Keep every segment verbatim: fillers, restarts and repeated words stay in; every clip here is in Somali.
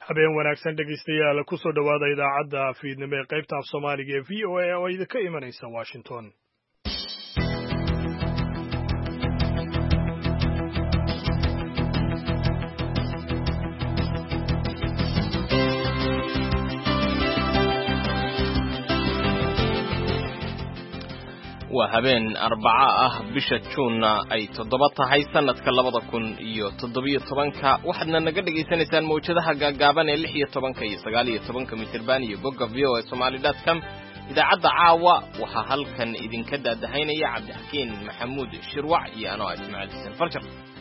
habeen wanaagsan dhegaystayaal ku soo dhowaada idaacadda fiidnimo ee qaybta af soomaaliga ee v o a oo idinka imanaysa washington. waa habeen arbaca ah bisha juunna ay toddoba tahay sanadka labada kun iyo toddobiyo tobanka waxaadna naga dhagaysanaysaan mawjadaha gaagaaban ee lix iyo tobanka iyo sagaal iyo tobanka mitirban iyo bogga v o a somali dot com. idaacadda caawa waxaa halkan idinka daadahaynaya cabdixakiin maxamuud shirwac iyo anoo ismaaciil xuseen farjar.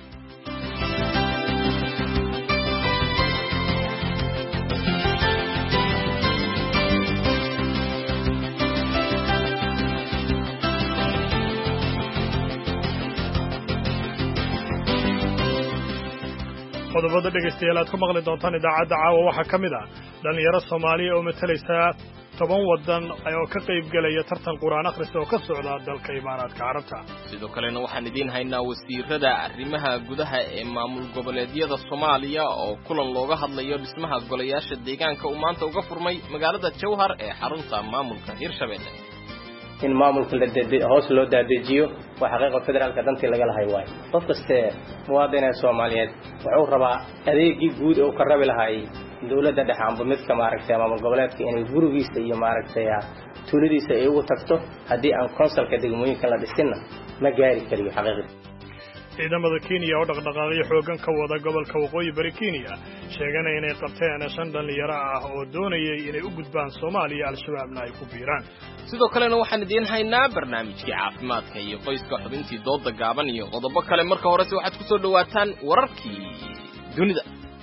qodobada dhegaystayaal aad ku maqli doontaan idaacadda caawa waxaa ka mid ah dhallinyaro soomaaliya oo matalaysa toban waddan oo ka qayb gelaya tartan qur'aan akhris oo ka socda dalka imaaraadka carabta. sidoo kalena waxaan idiin haynaa wasiirada arrimaha gudaha ee maamul goboleedyada soomaaliya oo kulan looga hadlayo dhismaha golayaasha deegaanka uu maanta uga furmay magaalada jowhar ee xarunta maamulka hirshabelle. in maamulka la hoos loo daadejiyo waa xaqiiqo federaalka dantii laga lahay waay qof kaste muwaadin Soomaaliyeed wuxuu rabaa adeegii guud oo ka rabi lahay dawladda dhexe amba midka maaragtay maamul goboleedka inay gurigiisa iyo maaragtay tuuladiisa ay ugu tagto haddii aan konsalka degmooyinka la dhisinna ma gaari kariyo xaqiiqada. ciidamada Kenya oo dhaqdhaqaaqyo xoogan ka wada gobolka waqooyi bari Kenya sheeganaya inay qabteen shan dhalinyaro ah oo doonayay inay u gudbaan Soomaaliya al-shabaabna ay ku biiraan. sidoo kalena waxaan idiin haynaa barnaamijkii caafimaadka iyo qoyska xubintii dooda gaaban iyo qodobo kale. marka horese waxaad ku soo dhawaataan wararkii dunida.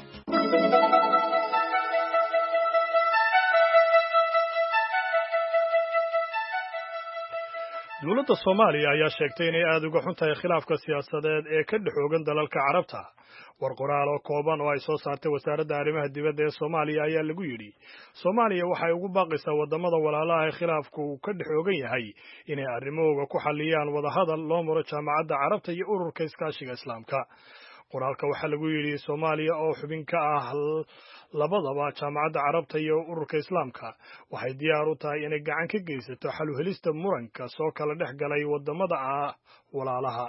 dowladda Soomaaliya ayaa sheegtay inay aad uga xun tahay khilaafka siyaasadeed ee ka dhexoogan dalalka carabta. war qoraal oo kooban oo ay soo saartay wasaaradda arrimaha dibadda ee Soomaaliya ayaa lagu yidhi Soomaaliya waxay ugu baaqaysaa wadamada walaalaha ee khilaafku uu ka dhexoogan yahay inay arrimahooda ku xalliyaan wadahadal loo maro jaamacadda carabta iyo ururka iskaashiga islaamka. qoraalka waxaa lagu yidhi Soomaaliya oo xubin ka ah labadaba jaamacadda carabta iyo ururka islaamka waxay diyaar u tahay inay gacan ka geysato xal u helista muranka soo kala dhex galay wadamada ah walaalaha.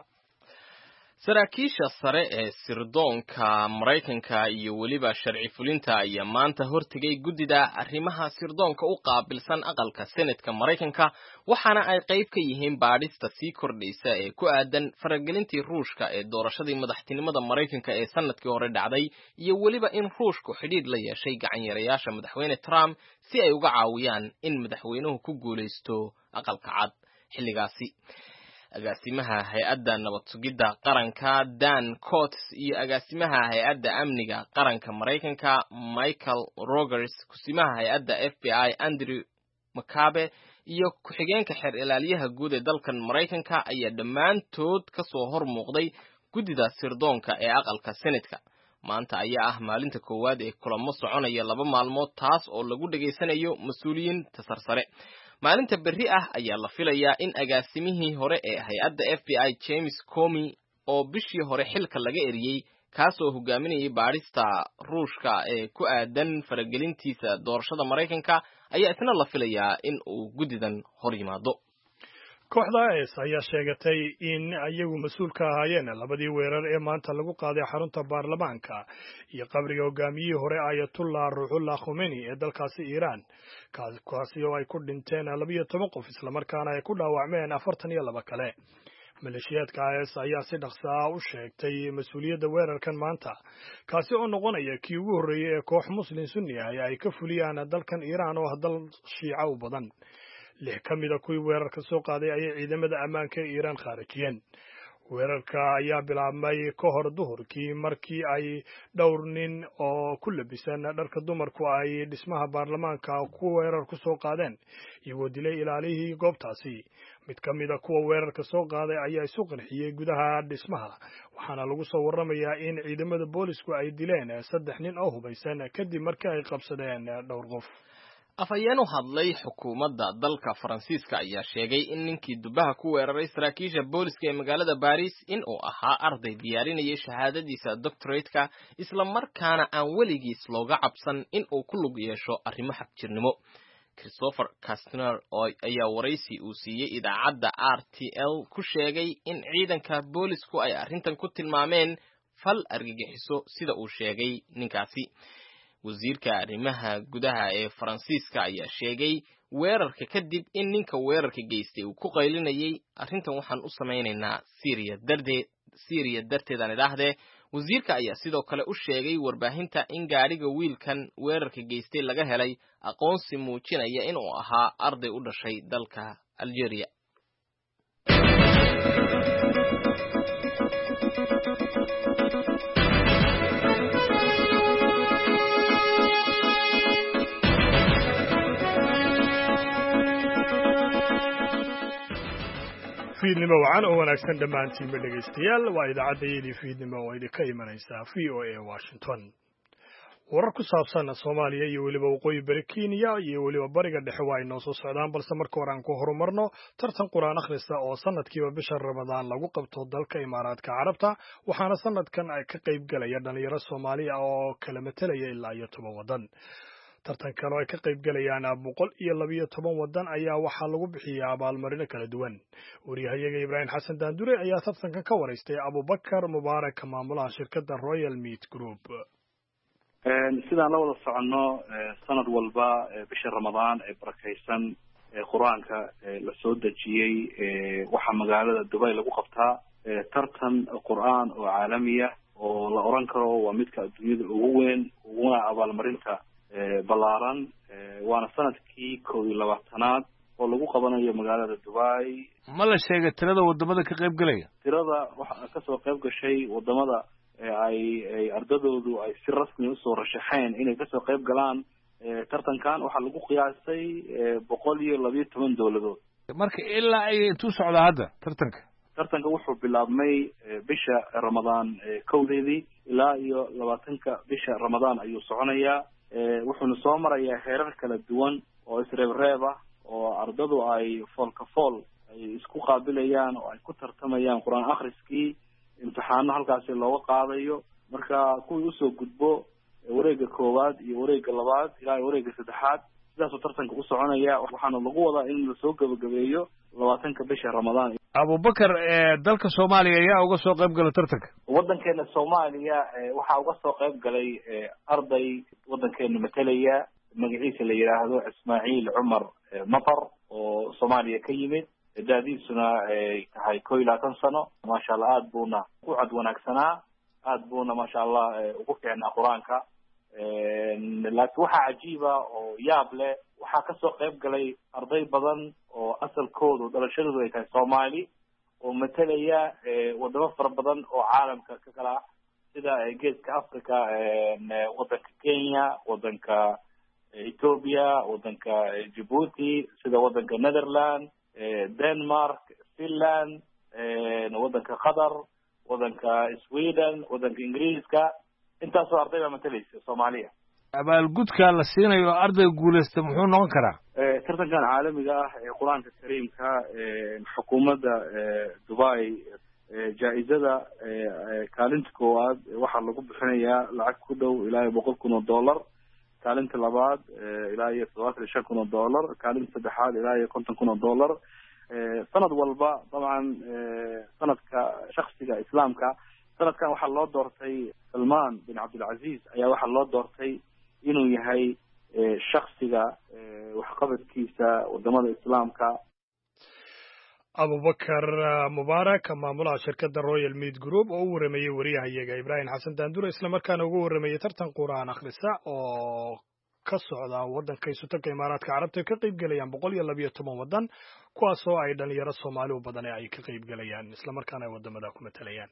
saraakiisha sare ee sirdoonka Mareykanka iyo weliba sharci fulinta ayaa maanta hortigay guddida arrimaha sirdoonka u qaabilsan aqalka Senatka Mareykanka waxaana ay qayb ka yihiin baadhista sii kordhaysa ee ku aadan faragelintii Ruushka ee doorashadii madaxtinimada Mareykanka ee sanadkii hore dhacday iyo weliba in Ruushku xidhiidh la yeeshay gacan yarayaasha madaxweyne Trump si ay uga caawiyaan in madaxweynuhu ku guuleysto aqalka cad xilligaasi. agaasimaha hay-adda nabad sugidda qaranka Dan Coats iyo agaasimaha hay-adda amniga qaranka Mareykanka Michael Rogers, kusimaha hay-adda F B I Andrew McCabe iyo ku-xigeenka xeer ilaaliyaha guud ee dalkan Mareykanka ayaa dhammaantood ka soo hor muuqday guddida sirdoonka ee aqalka Senatka. maanta ayaa ah maalinta koowaad ee kulamo soconaya laba maalmood taas oo lagu dhageysanayo mas-uuliyiinta sarsare. maalinta berri ah ayaa la filayaa in agaasimihii hore ee hay-adda F B I James Comey oo bishii hore xilka laga eriyey kaasoo hogaaminayay baadhista Ruushka ee ku aadan faragelintiisa doorashada Mareykanka ayaa isna la filayaa in uu guddidan hor yimaado. kooxda I S ayaa sheegatay in iyagu mas'uul ka ahaayeen labadii weerar ee maanta lagu qaaday xarunta baarlamaanka iyo qabriga hogaamiyihii hore Ayatollah Ruhollah Khomeini ee dalkaasi Iran kaasi oo ay ku dhinteen laba iyo toban qof isla markaana ay ku dhaawacmeen afartan iyo laba kale. maleeshiyaadka I S ayaa si dhaqso ah u sheegtay mas'uuliyadda weerarkan maanta kaasi oo noqonaya kii ugu horreeyay ee koox muslim sunni ah ay ka fuliyaan dalkan Iran oo dal shiica u badan. lix ka mid ah kuwii weerarka soo qaaday ayay ciidamada ammaanka ee Iran khaarajiyeen. weerarka ayaa bilaabmay ka hor duhurkii markii ay dhowr nin oo ku labisan dharka dumarku ay dhismaha baarlamaanka ku weerar ku soo qaadeen iyagoo dilay ilaalihii goobtaasi. mid ka mid ah kuwa weerarka soo qaaday ayaa isu qarxiyey gudaha dhismaha waxaana lagu soo warramayaa in ciidamada boolisku ay dileen saddex nin oo hubaysan kadib markii ay qabsadeen dhowr qof. afhayeen u hadlay xukuumadda dalka Faransiiska ayaa sheegay in ninkii dubaha ku weeraray saraakiisha booliska ee magaalada Paris in uu ahaa arday diyaarinayay shahaadadiisa doctorate-ka isla markaana aan weligiis looga cabsan in uu ku lug yeesho arrimo xagjirnimo. Christopher Castner ayaa waraysi uu siiyey idaacadda R T L ku sheegay in ciidanka boolisku ay arrintan ku tilmaameen fal argagixiso sida uu sheegay ninkaasi. wasiirka arrimaha gudaha ee Faransiiska ayaa sheegay weerarka kadib in ninka weerarka geystay uu ku qaylinayay arrintan waxaan u sameynaynaa Syria darteed Syria darteedan idhaahdee wasiirka ayaa sidoo kale u sheegay warbaahinta in gaariga wiilkan weerarka geystay laga helay aqoonsi muujinaya in uu ahaa arday u dhashay dalka Algeria. fiidnimo wacan oo wanaagsan dhammaantiinba dhegaystayaal waa idaacaddayadii fiidnimo oo idinka imanaysaa v o a Washington. warar ku saabsan Soomaaliya iyo weliba waqooyi bari Kenya iyo weliba bariga dhexe waa inoo soo socdaan balse marka hore aan ku horumarno tartan quraan akhrista oo sanadkiiba bisha Ramadaan lagu qabto dalka Imaaraadka Carabta waxaana sanadkan ay ka qayb galaya dhalinyaro Soomaali ah oo kala metelaya ilaa iyo toban wadan. tartankan oo ay ka qayb galayaan boqol iyo laba iyo toban wadan ayaa waxaa lagu bixiyaa abaalmarino kala duwan. wariyahayaga Ibrahim Xasan Daandure ayaa tartankan ka waraystay Abubakar Mubaarak maamulaha shirkadda Royal Meat Group. sidaan la wada soconno sanad walba bisha Ramadaan ee barakaysan ee Quraanka la soo dejiyay waxa magaalada Dubai lagu qabtaa tartan Quraan oo caalami ah oo la oran karo waa midka adduunyada ugu weyn uguna abaalmarinta balaaran waana sanadkii koob iyo labaatanaad oo lagu qabanayo magaalada Dubai. ma la sheegay tirada wadamada ka qayb galaya? tirada waxa ka soo qayb gashay wadamada ay ay ardadoodu ay si rasmi u soo rashaxeen inay ka soo qayb galaan tartankan waxa lagu qiyaasay boqol iyo laba iyo toban dawladood. marka ilaa ay intuu socda hadda tartanka tartanka wuxuu bilaabmay bisha Ramadaan kowdeedii ilaa iyo labaatanka bisha Ramadaan ayuu soconayaa. wuxuuna soo marayaa heerar kala duwan oo isreebreeb ah oo ardadu ay foolka fool ay isku qaabilayaan oo ay ku tartamayaan quraan akhriskii imtixaano halkaasi looga qaadayo. marka kuwii usoo gudbo wareegga koowaad iyo wareegga labaad ilaa wareegga saddexaad sidaasoo tartanka u soconaya waxaana lagu wadaa in la soo gabagabeeyo labaatanka bisha Ramadaan. Abubakar dalka Soomaaliya ayaa uga soo qayb galay tartanka. wadankeena Soomaaliya waxa uga soo qayb galay arday wadankeena matalaya magaciisa la yiraahdo Ismaaciil Umar Matar oo Soomaaliya ka yimid daadiisuna ay tahay koob iyo labaatan sano. ma sha Allah aad buuna ku cad wanaagsanaa aad buuna ma sha Allah ugu fiicnaa Quraanka. laakiin waxa cajiiba oo yaab leh waxa ka soo qayb galay arday badan oo asalkoodu dhalashadoodu ay tahay Soomaali oo matalaya wadamo fara badan oo caalamka ka kala sida geeska Afrika wadanka Kenya wadanka Ethiopia wadanka Djibouti sida wadanka Netherlands Denmark Finland wadanka Qatar wadanka Sweden wadanka Ingiriiska intaasoo ardayda matalaysa Soomaaliya. abaalgudka la siinayo arday guuleysta muxuu noqon karaa? tartankan caalamiga ah ee Quraanka Kariimka xukuumadda Dubai jaa'izada kaalinta koowaad waxa lagu bixinayaa lacag ku dhow ilaa boqol kun oo dollar. kaalinta labaad ilaa iyo todobaatan iyo shan kun oo dollar. kaalinta saddexaad ilaa iyo konton kun oo dollar. sanad walba dabcan sanadka shakhsiga islaamka sanadkan waxaa loo doortay Salman bin Abdulaziz ayaa waxaa loo doortay inuu yahay shakhsiga waxqabadkiisa wadamada islaamka. Abubakar Mubaarak maamulaha shirkadda Royal Meat Group oo u waramayay wariyahayaga Ibrahim Xasan Daandure isla markaana ugu waramayay tartan quraan akhrisa oo ka socda wadanka Sultanka Imaaraadka Carabta ka qayb galayaan boqol iyo laba iyo toban wadan kuwaas oo ay dhalinyaro Soomaali u badan ay ka qayb galayaan isla markaana wadamada ku matalayaan.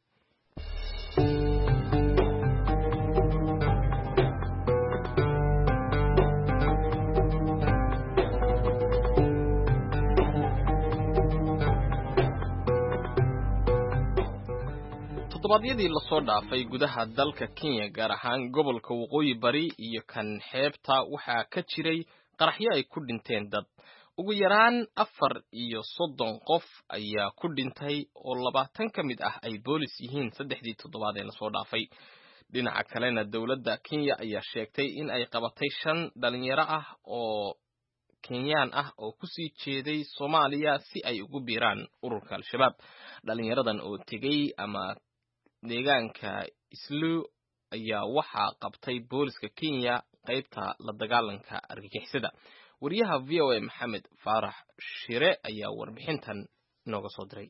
todobaadyadii la soo dhaafay gudaha dalka Kenya gaar ahaan gobolka waqooyi bari iyo kan xeebta waxaa ka jiray qaraxyo ay ku dhinteen dad. ugu yaraan afar iyo soddon qof ayaa ku dhintay oo labaatan ka mid ah ay boolis yihiin saddexdii toddobaad ee lasoo dhaafay. dhinaca kalena dowladda Kenya ayaa sheegtay in ay qabatay shan dhalinyaro ah oo Kenyaan ah oo ku sii jeeday Soomaaliya si ay ugu biiraan ururka Al-Shabaab. dhalinyaradan oo tegay ama deegaanka Islu ayaa waxaa qabtay booliska Kenya qaybta la dagaalanka argagixisada. wariyaha V O A Maxamed Faarax Shire ayaa warbixintan nooga soo diray.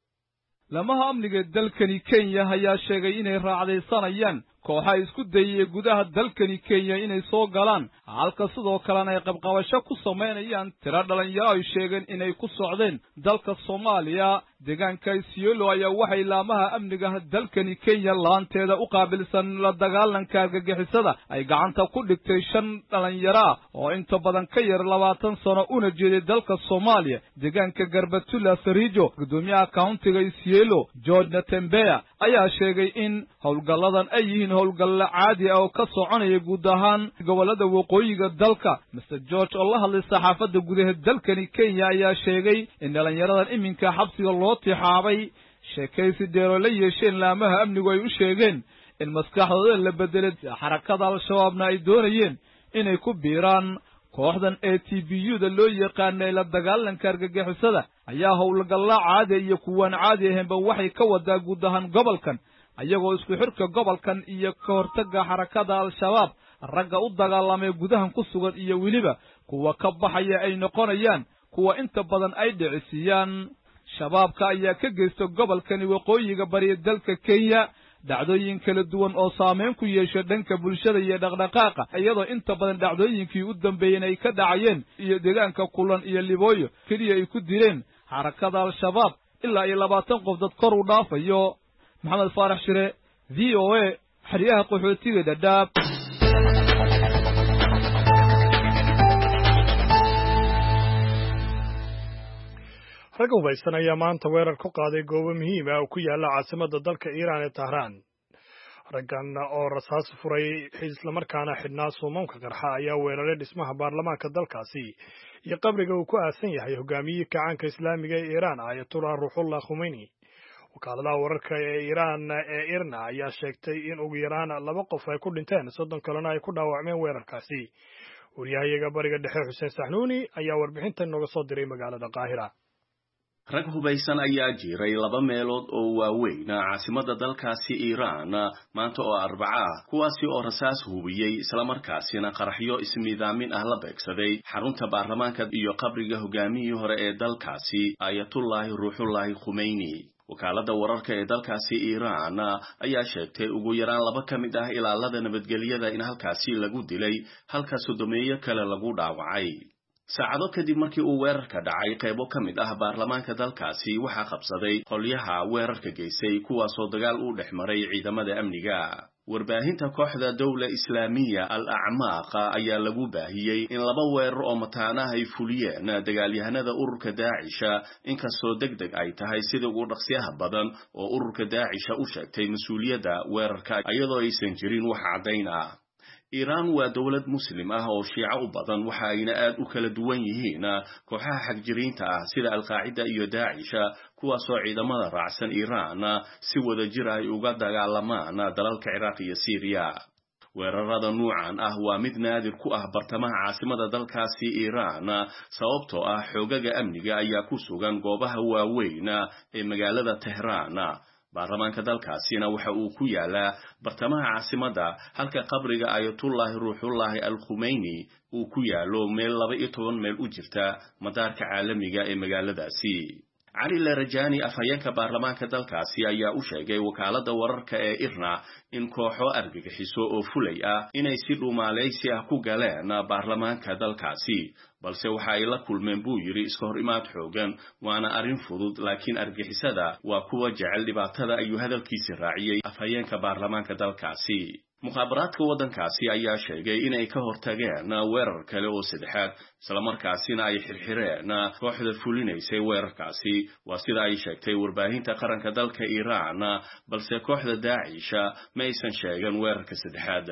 lamaha amniga dalkani Kenya ayaa sheegay inay raacdaysanayaan kooxaha isku dayay gudaha dalkani Kenya inay soo galaan halka sidoo kalena ay qabqabasho ku sameynayaan tiro dhalinyaro ay sheegeen inay ku socdeen dalka Soomaaliya. deegaanka Isiolo ayaa waxay laamaha amniga dalkani Kenya laanteeda u qaabilsan la dagaalanka argagixisada ay gacanta ku dhigtay shan dhalinyaro oo inta badan ka yar labaatan sano una jeeday dalka Soomaaliya. deegaanka Garbatula Sarijo gudoomiyaha countiga Isiolo George Natembeya ayaa sheegay in howlgalladan ay yihiin howlgalla caadi ah oo ka soconaya guud ahaan gobolada waqooyiga dalka. mister George oo la hadlay saxaafadda gudaha dalkani Kenya ayaa sheegay in dhalinyaradan iminka xabsiga loo tixaabay sheekaysi dheero la yeesheen laamaha amnigu ay u sheegeen in maskaxdooda la bedelay xarakada Al-Shabaabna ay doonayeen inay ku biiraan kooxdan A T B U-da loo yaqaanay la dagaalanka argagixisada ayaa howlgalla caadi iyo kuwan caadi ahaynba waxay ka wadaa guud ahaan gobolkan ayagoo isku xirka gobolkan iyo ka hortagga xarakada Al-Shabaab ragga u dagaalamay gudahan ku sugan iyo weliba kuwa ka baxaya ay noqonayaan kuwa inta badan ay dhicisiyaan. shabaabka ayaa ka geysta gobolkani waqooyiga bari dalka Kenya dhacdooyin kala duwan oo saameyn ku yeeshay dhanka bulshada iyo dhaqdhaqaaqa iyadoo inta badan dhacdooyinkii u dambeeyeen ay ka dhacayeen iyo deegaanka Kulan iyo Libooyo kaliya ay ku dileen xarakada Al-Shabaab ilaa iyo labaatan qof dad kor u dhaafayo. Maxamed Faarax Shire V O A xariyaha qaxootiga Dadaab. rag hubaysan ayaa maanta weerar ku qaaday goobo muhiim ah oo ku yaala caasimadda dalka Iiraan ee Tahraan. raggan oo rasaas furay islamarkaana xidhnaa suumanka qarxa ayaa weeraray dhismaha baarlamaanka dalkaasi iyo qabriga uu ku aasan yahay hogaamiyihii kacaanka islaamiga ee Iiraan Ayatollah Ruhollah Khomeini. wakaaladaha wararka ee Iiraan ee Irna ayaa sheegtay in ugu yaraan laba qof ay ku dhinteen soddon kalena ay ku dhaawacmeen weerarkaasi. wariyahayaga bariga dhexe Xuseen Saxnuuni ayaa warbixintan nooga soo diray magaalada Qaahira. rag hubaysan ayaa jiray laba meelood oo waaweyn caasimadda dalkaasi Iiraan maanta oo Arbaca ah kuwaasi oo rasaas hubiyey isla markaasina qaraxyo ismiidaamin ah la beegsaday xarunta baarlamaanka iyo qabriga hogaamiyihii hore ee dalkaasi Ayatollah Ruhollah Khomeini. wakaaladda wararka ee dalkaasi Iiraan ayaa sheegtay ugu yaraan laba ka mid ah ilaalada nabadgelyada in halkaasi lagu dilay halka sodomeeyo kale lagu dhaawacay. saacado kadib markii uu weerarka dhacay qaybo ka mid ah baarlamaanka dalkaasi waxaa qabsaday qolyaha weerarka geysay kuwaasoo dagaal u dhex maray ciidamada amniga. warbaahinta kooxda dowla islaamiya al-acmaaq ayaa lagu baahiyey in laba weerar oo mataanaha ay fuliyeen dagaalyahanada ururka daacisha inkastoo degdeg ay tahay sida ugu dhaqsiyaha badan oo ururka daacisha u sheegtay mas-uuliyadda weerarka iyadoo aysan jirin wax caddayn ah. Iiraan waa dowlad muslim ah oo shiico u badan waxa ayna aad u kala duwan yihiin kooxaha xagjiriinta ah sida al-Qaacida iyo Daacisha kuwaasoo ciidamada raacsan Iiraan si wada jir ay uga dagaalamaan dalalka Ciraaq iyo Syria. weerarada nuucan ah waa mid naadir ku ah bartamaha caasimada dalkaasi Iiraan sababtoo ah xoogaga amniga ayaa ku sugan goobaha waaweyn ee magaalada Tehraan. baarlamaanka dalkaasina waxa uu ku yaalaa bartamaha caasimadda halka qabriga Ayatollah Ruhollah Al-Khomeini uu ku yaalo meel laba iyo toban meel u jirta madaarka caalamiga ee magaaladaasi. cali larajani afhayeenka baarlamaanka dalkaasi ayaa u sheegay wakaaladda wararka ee Irna in kooxo argagixiso oo fulay ah inay si dhuumaaleysi ah ku galeen baarlamaanka dalkaasi balse waxa ay la kulmeen buu yiri iska hor imaad xoogan waana arrin fudud laakiin argagixisada waa kuwa jecel dhibaatada ayuu hadalkiisa raaciyay afhayeenka baarlamaanka dalkaasi. mukhaabaraadka waddankaasi ayaa sheegay inay ka hortageen weerar kale oo saddexaad isla markaasina ay xirxireen kooxda fulinaysay weerarkaasi waa sida ay sheegtay warbaahinta qaranka dalka Iiraan balse kooxda Daacisha ma aysan sheegan weerarka saddexaad.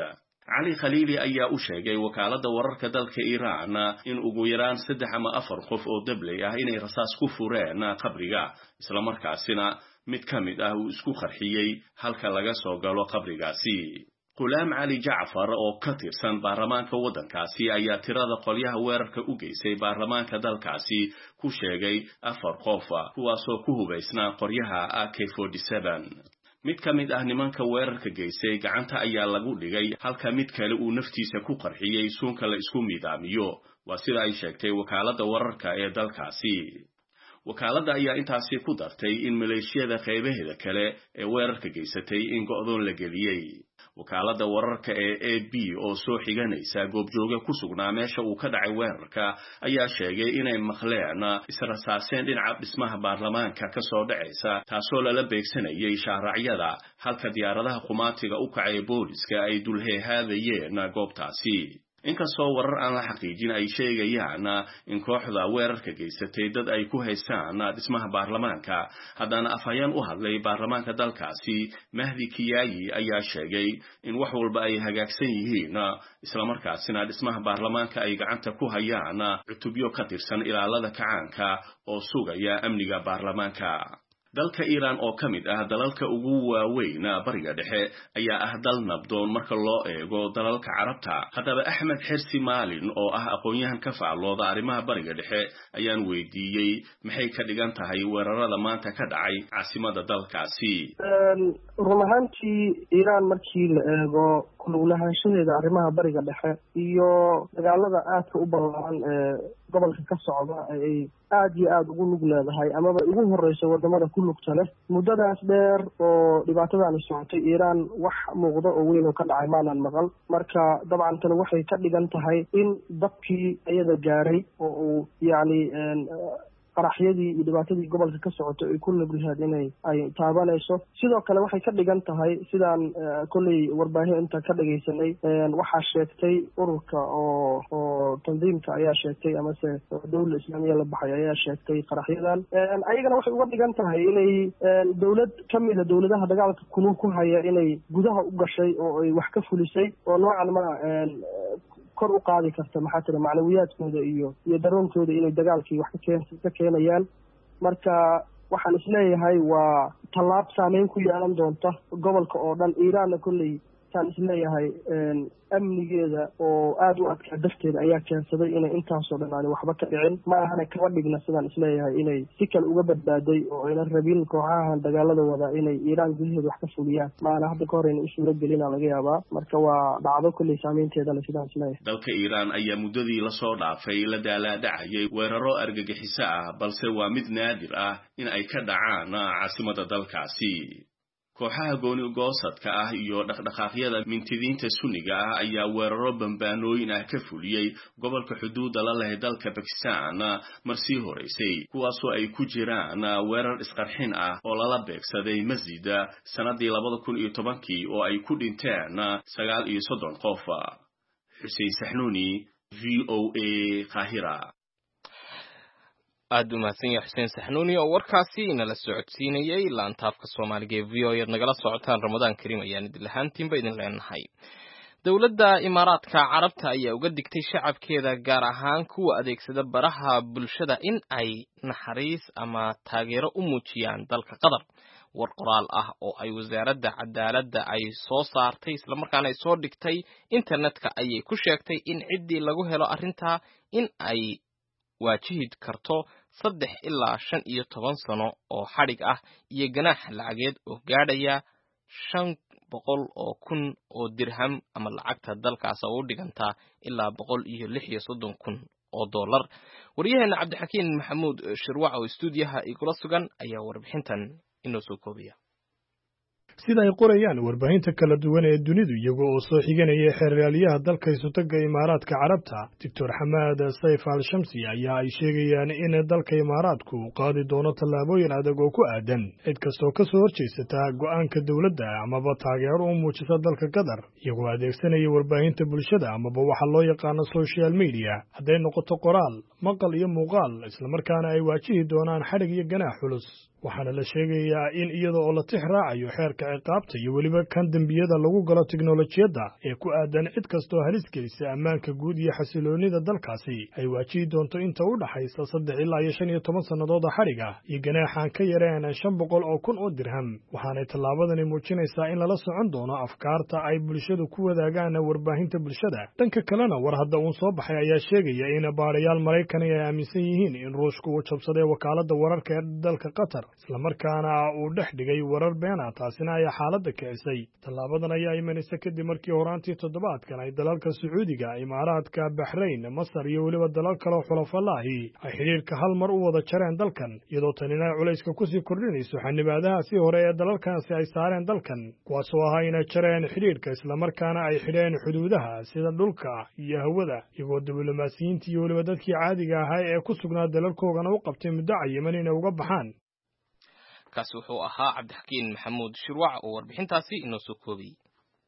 cali khaliili ayaa u sheegay wakaaladda wararka dalka iiraan in ugu yaraan saddex ama afar qof oo dabley ah inay rasaas ku fureen qabriga islamarkaasina mid ka mid ah uu isku qarxiyey halka laga soo galo qabrigaasi qulaam cali jacfar oo ka tirsan baarlamaanka waddankaasi ayaa tirada qolyaha weerarka u geysay baarlamaanka dalkaasi ku sheegay afar qof kuwaasoo ku hubaysnaa qoryaha A K forty-seven mid ka mid ah nimanka weerarka geysay gacanta ayaa lagu dhigay halka mid kale uu naftiisa ku qarxiyey suunka la isku midaamiyo waa sida ay sheegtay wakaaladda wararka ee dalkaasi wakaaladda ayaa intaasi ku dartay in maleeshiyada qaybaheeda kale ee weerarka geysatay in go'doon la geliyey wakaaladda wararka ee A B oo soo xiganaysa goobjooge ku sugnaa meesha uu ka dhacay weerarka ayaa sheegay inay maqleen israsaaseen dhinaca dhismaha baarlamaanka ka soo dhacaysa taasoo lala beegsanayay shaaracyada halka diyaaradaha qumaatiga u kacay booliska ay dulheehaadayeen goobtaasi inkastoo warar aan la xaqiijin ay sheegayaan in kooxda weerarka geysatay dad ay ku haystaan dhismaha baarlamaanka haddana afhayeen u hadlay baarlamaanka dalkaasi Mahdi Kiyayi ayaa sheegay in wax walba ay hagaagsan yihiin islamarkaasina dhismaha baarlamaanka ay gacanta ku hayaan cutubyo ka tirsan ilaalada kacaanka oo sugaya amniga baarlamaanka dalka Iiraan oo ka mid ah dalalka ugu waaweyn bariga dhexe ayaa ah dal nabdoon marka loo eego dalalka Carabta haddaba Axmed Xirsi Maalin oo ah aqoonyahan ka faallooda arrimaha bariga dhexe ayaan weydiiyey maxay ka dhigan tahay weerarada maanta ka dhacay caasimada dalkaasi run ahaantii Iiraan markii la eego kululahaanshadeeda arrimaha bariga dhexe iyo dagaalada aadka u ballaaran ee gobolka ka socda ay aad iyo aad ugu lug leedahay amaba ugu horeyso wadamada ku lugta leh muddadaas dheer oo dhibaatadaani socotay Iiraan wax muuqda oo weyn oo ka dhacay maanan maqal marka dabcan tan waxay ka dhigan tahay in dadkii ayada gaaray oo uu yacni qaraxyadii iyo dhibaatadii gobolka ka socotay ay ku labrihaad inay ay taabanayso sidoo kale waxay ka dhigan tahay sidaan kolley warbaahin inta ka dhagaysanay waxaa sheegtay ururka oo oo tandiimka ayaa sheegtay amase dowladda islaamiya la baxay ayaa sheegtay qaraxyadan ayagana waxay uga dhigan tahay inay dowlad ka mid a dowladaha dagaalka kulul ku haya inay gudaha u gashay oo ay wax ka fulisay oo noocan ma kor u qaadi karta maxaa tira macnawiyaadkooda iyo iyo daroonkooda inay dagaalkii wax ka keenayaan marka waxaan isleeyahay waa tallaab saameyn ku yeelan doonta gobolka oo dhan Iiraanna kolley taan isleeyahay amnigeeda oo aad u adkaa darteeda ayaa keensaday inay intaasoo dhan aan waxba ka dhicin ma ahana kaba dhigna sidaan isleeyahay inay si kale uga badbaaday oo aynan rabin kooxahan dagaalada wada inay Iiraan gudaheeda wax ka fuliyaan maana hadda ka hor inay u suuro gelina laga yaabaa marka waa dhacdo kolley saameynteeda le sidaan isleeyahay dalka Iiraan ayaa muddadii la soo dhaafay la daalaadhacayay weeraro argagixiso ah balse waa mid naadir ah in ay ka dhacaan caasimada dalkaasi kooxaha gooni goosadka ah iyo dhaqdhaqaaqyada mintidiinta sunniga ah ayaa weeraro bambaanooyin ah ka fuliyey gobolka xuduudda la leh dalka Pakistan marsii horeysay kuwaasoo ay ku jiraan weerar isqarxin ah oo lala beegsaday masjida sanadii labada kun iyo tobankii oo ay ku dhinteen sagaal iyo soddon qof Xuseen Saxnuuni V O A Qaahira aad u mahadsan yahay Xuseen Saxnuuni oo warkaasi inala socodsiinayay laantaafka Soomaaliga ee V O A aad nagala socotaan Ramadaan Kariim ayaan idin lahaantiinba idin leenahay dowladda Imaaraadka Carabta ayaa uga digtay shacabkeeda gaar ahaan kuwa adeegsada baraha bulshada in ay naxariis ama taageero u muujiyaan dalka Qatar war qoraal ah oo ay wasaaradda cadaaladda ay soo saartay isla markaana ay soo dhigtay internetka ayay ku sheegtay in ciddii lagu helo arrinta in ay waajihid karto saddex ilaa shan iyo toban sano oo xadhig ah iyo ganaax lacageed oo gaadhaya shan boqol oo kun oo dirham ama lacagta dalkaas oo u dhiganta ilaa boqol iyo lix iyo soddon kun oo dollar wariyaheena Cabdixakiin Maxamuud Shirwac oo stuudiyaha igula sugan ayaa warbixintan inoo soo koobiya sida ay qorayaan warbaahinta kala duwan ee dunidu iyagoo oo soo xiganaya xeeryaaliyaha dalka isutaga Imaaraadka Carabta Doctor Hamad Saif Al-Shamsi ayaa ay sheegayaan in dalka Imaaraadku qaadi doono tallaabooyin adag oo ku aadan cid kastoo ka soo horjeesata go'aanka dawladda amaba taageero u muujisa dalka Qatar iyagoo adeegsanaya warbaahinta bulshada amaba waxa loo yaqaan social media hadday noqoto qoraal maqal iyo muuqaal isla markaana ay waajihi doonaan xadhig iyo ganaax culus waxaana la sheegayaa in iyada oo la tix raacayo xeerka ciqaabta iyo weliba kan dembiyada lagu galo tiknolojiyadda ee ku aadan cid kastoo halis gelisa ammaanka guud iyo xasiloonida dalkaasi ay waajihi doonto inta u dhaxaysa saddex ilaa iyo shan iyo toban sannadood xadhig ah iyo ganaaxaan ka yareen shan boqol oo kun oo dirham waxaanay tallaabadani muujinaysaa in lala socon doono afkaarta ay bulshadu ku wadaagaan warbaahinta bulshada dhanka kalena war hadda uun soo baxay ayaa sheegaya in baadhayaal maraykani ay aaminsan yihiin in ruushku uu jabsaday wakaaladda wararka ee dalka qatar islamarkaana uu dhex dhigay warar beena taasina ay xaaladda kicisay tallaabadan ayaa imanaysa kadib markii horaantii toddobaadkan ay dalalka sacuudiga imaaraadka baxrayn masar iyo weliba dalal kaleo xulafalaahi ay xidhiirka hal mar u wada jareen dalkan iyadoo tanina ay culayska kusii kordhinayso xanibaadahaasi hore ee dalalkaasi ay saareen dalkan kuwaasoo ahaa inay jareen xidhiirka islamarkaana ay xidheen xuduudaha sida dhulka iyo hawada iyagoo diblomaasiyiintii iyo weliba dadkii caadiga ahaa ee ku sugnaa dalalkoogana u qabtay muddo cayiman inay uga baxaan kaasi wuxuu ahaa cabdixakiin maxamuud shirwac oo warbixintaasi inoo soo koobiyey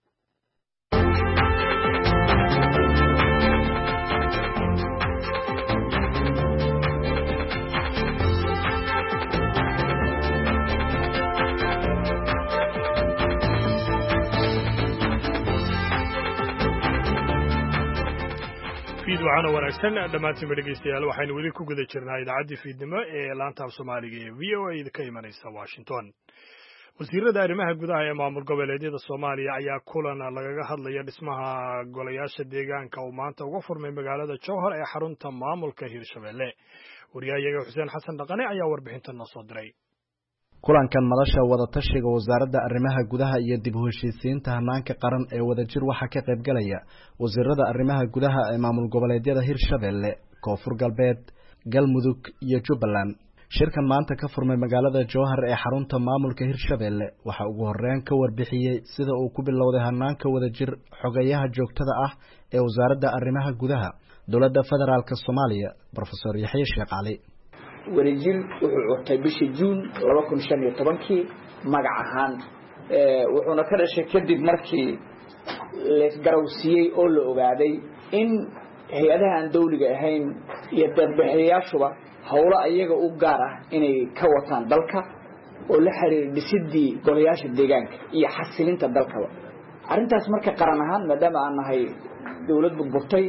fiidwacana wanaagsan dhammaantiinba dhegaystayaal waxaynu weli ku guda jirnaa idaacaddii fiidnimo ee laanta af soomaaliga ee v o a ka imanaysa washington wasiirada arrimaha gudaha ee maamul goboleedyada soomaaliya ayaa kulan lagaga hadlaya dhismaha golayaasha deegaanka uu maanta uga furmay magaalada jowhar ee xarunta maamulka hirshabelle wariyahayaga xuseen xasan dhaqane ayaa warbixinta noo soo diray kulankan madasha wadatashiga wasaaradda arrimaha gudaha iyo dib u heshiisiinta hanaanka qaran ee wadajir waxaa ka qayb galaya wasiirada arrimaha gudaha ee maamul goboleedyada hirshabelle koonfur galbeed galmudug iyo jubbaland shirkan maanta ka furmay magaalada jowhar ee xarunta maamulka hirshabelle waxaa ugu horeyn ka warbixiyey sida uu ku bilowday hanaanka wadajir xogeyaha joogtada ah ee wasaaradda arrimaha gudaha dowladda federaalk soomaaliya profesor yaxye sheekh cali wadajir wuxuu curtay bishii juun laba kun shan iyo tobankii magac ahaan wuxuuna ka dhashay kadib markii laisgarawsiiyey oo la ogaaday in hay-adaha aan dawliga ahayn iyo deeqbixiyayaashuba howlo iyaga u gaar ah inay ka wataan dalka oo la xiriira dhisidii golayaasha deegaanka iyo xasilinta dalkaba arrintaas marka qaran ahaan maadaama aan nahay dawlad burburtay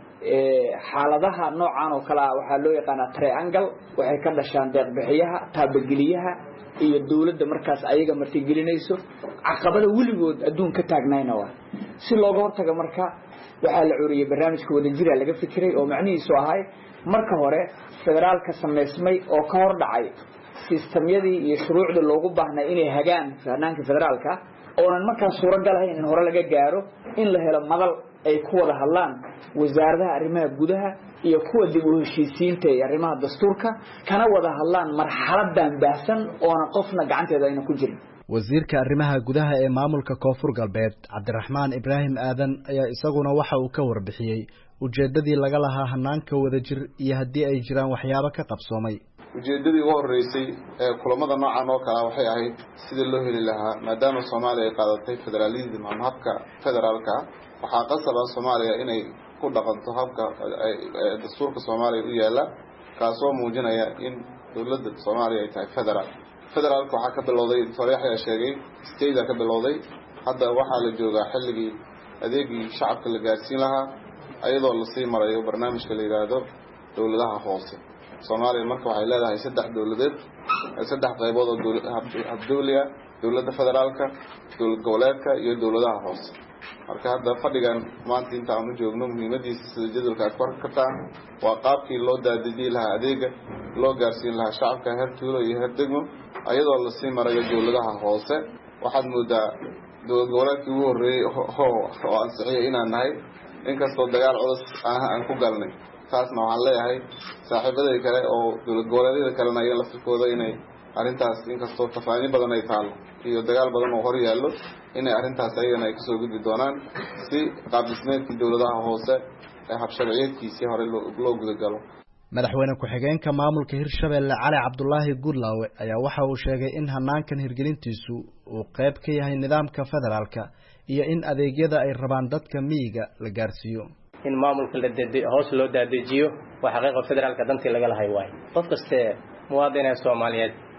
xaaladaha noocan oo kale ah waxaa loo yaqaanaa triangle waxay ka dhashaan deeqbixiyaha taabageliyaha iyo dawladda markaas ayaga martigelinayso caqabada weligood adduun ka taagnayna waa si looga hortago marka waxaa la curiyey barnaamijka wadajira laga fikiray oo macnihiisu ahay marka hore federaalka samaysmay oo ka hor dhacay sistamyadii iyo shuruucdii loogu baahnay inay hagaan hanaanka federaalka oonan markaas suuragal ahayn in hore laga gaaro in la helo madal ay ku wada hadlaan wasaaradaha arrimaha gudaha iyo kuwa dib u heshiisiinta ee arrimaha dastuurka kana wada hadlaan marxaladan baahsan oona qofna gacanteeda ayna ku jirin wasiirka arrimaha gudaha ee maamulka koonfur galbeed cabdiraxmaan ibraahim aadan ayaa isaguna waxa uu ka warbixiyey ujeedadii laga lahaa hanaanka wadajir iyo haddii ay jiraan waxyaabo ka qabsoomay ujeedadii ugu horeysay ee kulamada noocan oo kale waxay ahayd sidii loo heli lahaa maadaama Soomaaliya ay qaadatay federalism ama habka federaalka waxaa qasab ah Soomaaliya inay ku dhaqanto habka dastuurka Soomaaliya u yaala kaasoo muujinaya in dawladda Soomaaliya ay tahay federaal federaalka waxaa ka bilowday Soomaaliya sheegay state ka bilowday hadda waxaa la joogaa xilligii adeegii shacabka la gaarsiin lahaa ayadoo la sii marayo barnaamijka la yiraahdo dawladaha hoose Soomaaliya marka waxay leedahay saddex dawladeed saddex qaybood oo dawliya dawladda federaalka dawlad goboleedka iyo dawladaha hoose marka hadda fadhigan maanta inta aanu joogno muhiimadiisa sida jadwalka kor ka taa waa qaabkii loo daadejin lahaa adeega loo gaarsiin lahaa shacabka heer tuulo iyo heer degmo ayadoo la sii marayo dawladaha hoose waxaad moodaa dawlad goboleedkii ugu horeeyay oo ansixiyay inaan nahay inkastoo dagaal culus aan ku galnay taasna waxaan leeyahay saaxiibaday kale oo dawlad goboleedyada kalena ay la fikoodo inay arrintaas inkastoo tafaaniin badan ay taalo iyo dagaal badan oo hor yaallo inay arrintaas ayagana ay kasoo gudbi doonaan si qaab dhismeedkii dawladaha hoose ee habsharciyeedkiisii hore loo gudagalo madaxweyne ku-xigeenka maamulka hirshabelle cali cabdulaahi gudlaawe ayaa waxa uu sheegay in hanaankan hirgelintiisu uu qayb ka yahay nidaamka federaalka iyo in adeegyada ay rabaan dadka miyiga la gaarsiiyo in maamulka la dad hoos loo daadejiyo waxa xaqiiqo federaalka dantii laga lahay waay qof kaste muwaadin Soomaaliyeed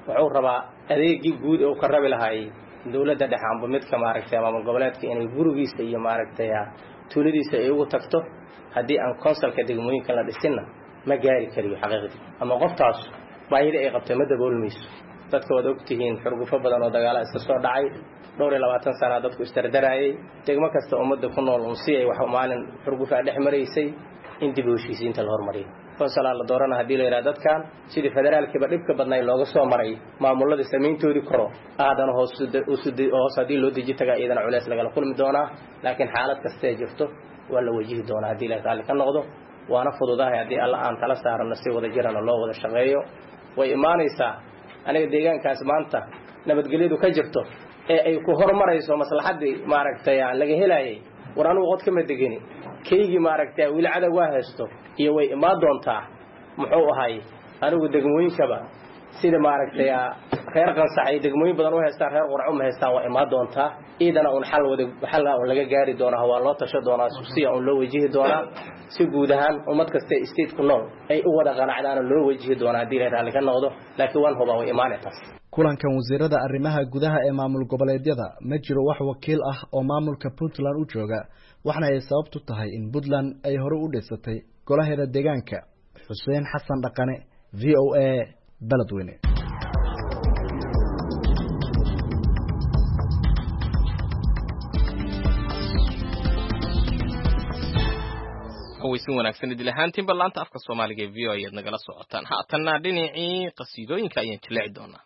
wuxuu rabaa adeegii guud ee uu ka rabi lahay dawladda dhexe amba midka maaragtay maamul goboleedka inay gurigiisa iyo maaragtay tuuladiisa ay ugu tagto haddii aan consulka degmooyinka la dhisinna ma gaari kariyo xaqiiqdii ama qoftaas baahida ay qabtay ma daboolmayso dadka wada ogtihiin xurgufo badan oo dagaala iska soo dhacay dhowr iyo labaatan sana dadku isdardaraayay degmo kasta ummadda ku nool un si ay wax maalin xurgufa dhex maraysay in dib u heshiisiinta la hormariyo consulaa la doorana haddii la yidhaha dadkan sidii federaalkiiba dhibka badnay looga soo maray maamulada samayntoodii koro aadana hoos hoos haddii loo deji tagaa iyadana culeys lagala kulmi doonaa laakiin xaalad kastee jirto waa la wajihi doonaa haddii la raalli ka noqdo waana fududahay haddii alla aan tala saarano si wada jirana loo wada shaqeeyo way imaanaysaa aniga deegaankaas maanta nabadgelyadu ka jirto ee ay ku horumarayso maslaxadii maaragtay aan laga helayay war anugu qod kama degani kaygii maaragtay wili cadow waa haysto iyo way imaan doontaa muxuu ahay anigu degmooyinkaba sida maaragtay reer qansax ay degmooyin badan u haystaan reer qurco ma haystaan waa imaan doontaa iidana un xal wada xal aan laga gaari doonaa waa loo tasho doonaa suusiya un loo wajihi doonaa si guud ahaan ummad kasta state ku nool ay u wada qanacdaan loo wajihi doonaa haddii la raalli ka noqdo laakiin waan hubaa way imaanaytaas kulankan wasiirada arrimaha gudaha ee maamul goboleedyada ma jiro wax wakiil ah oo maamulka Puntland u jooga waxna ay sababtu tahay in Puntland ay hore u dhisatay golaheeda deegaanka Xuseen Xasan Dhaqane V O A Beledweyne waysin wanaagsan idil ahaantiin ballaanta afka Soomaaliga ee V O A aad nagala socotaan haatanna dhinacii qasiidooyinka ayaan jilaaci doonaa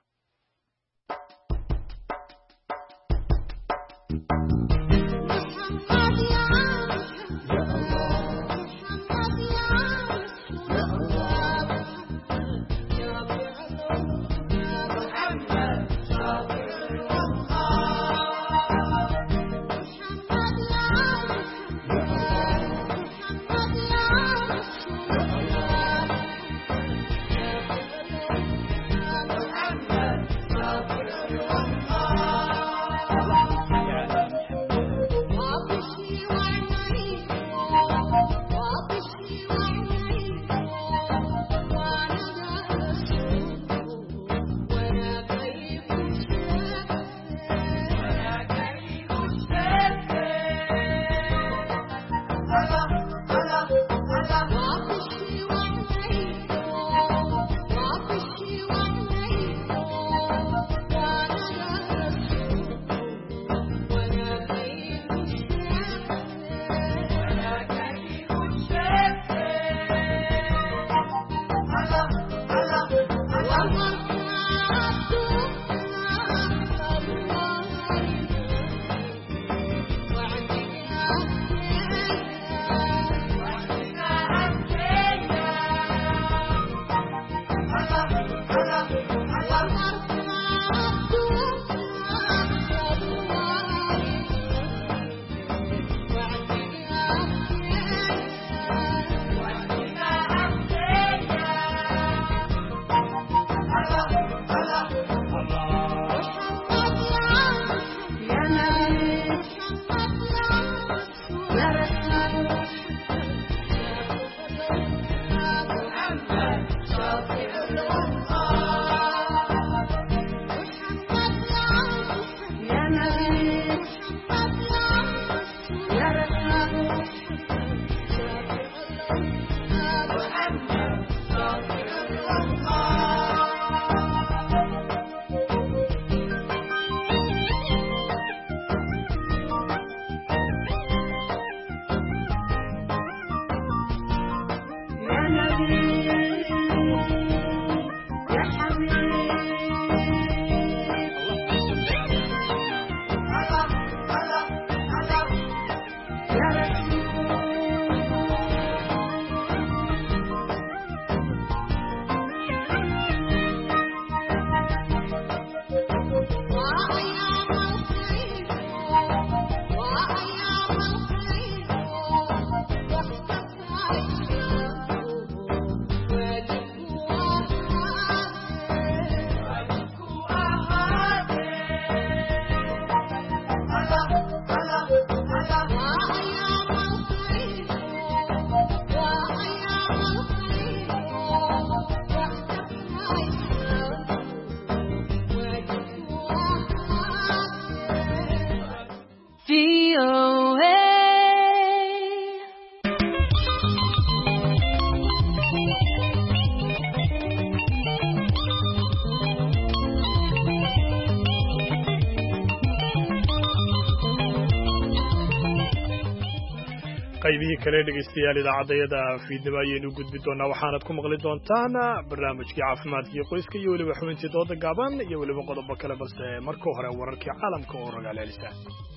qaybihii kale dhegeystayaal idaacadayada fiidnimo ayaynu gudbi doonaa waxaanad ku maqli doontaan barnaamijkii caafimaadka iyo qoyska iyo weliba xubintii dooda gaaban iyo weliba qodobo kale balse marka hore wararkii caalamka oo rogaal celisa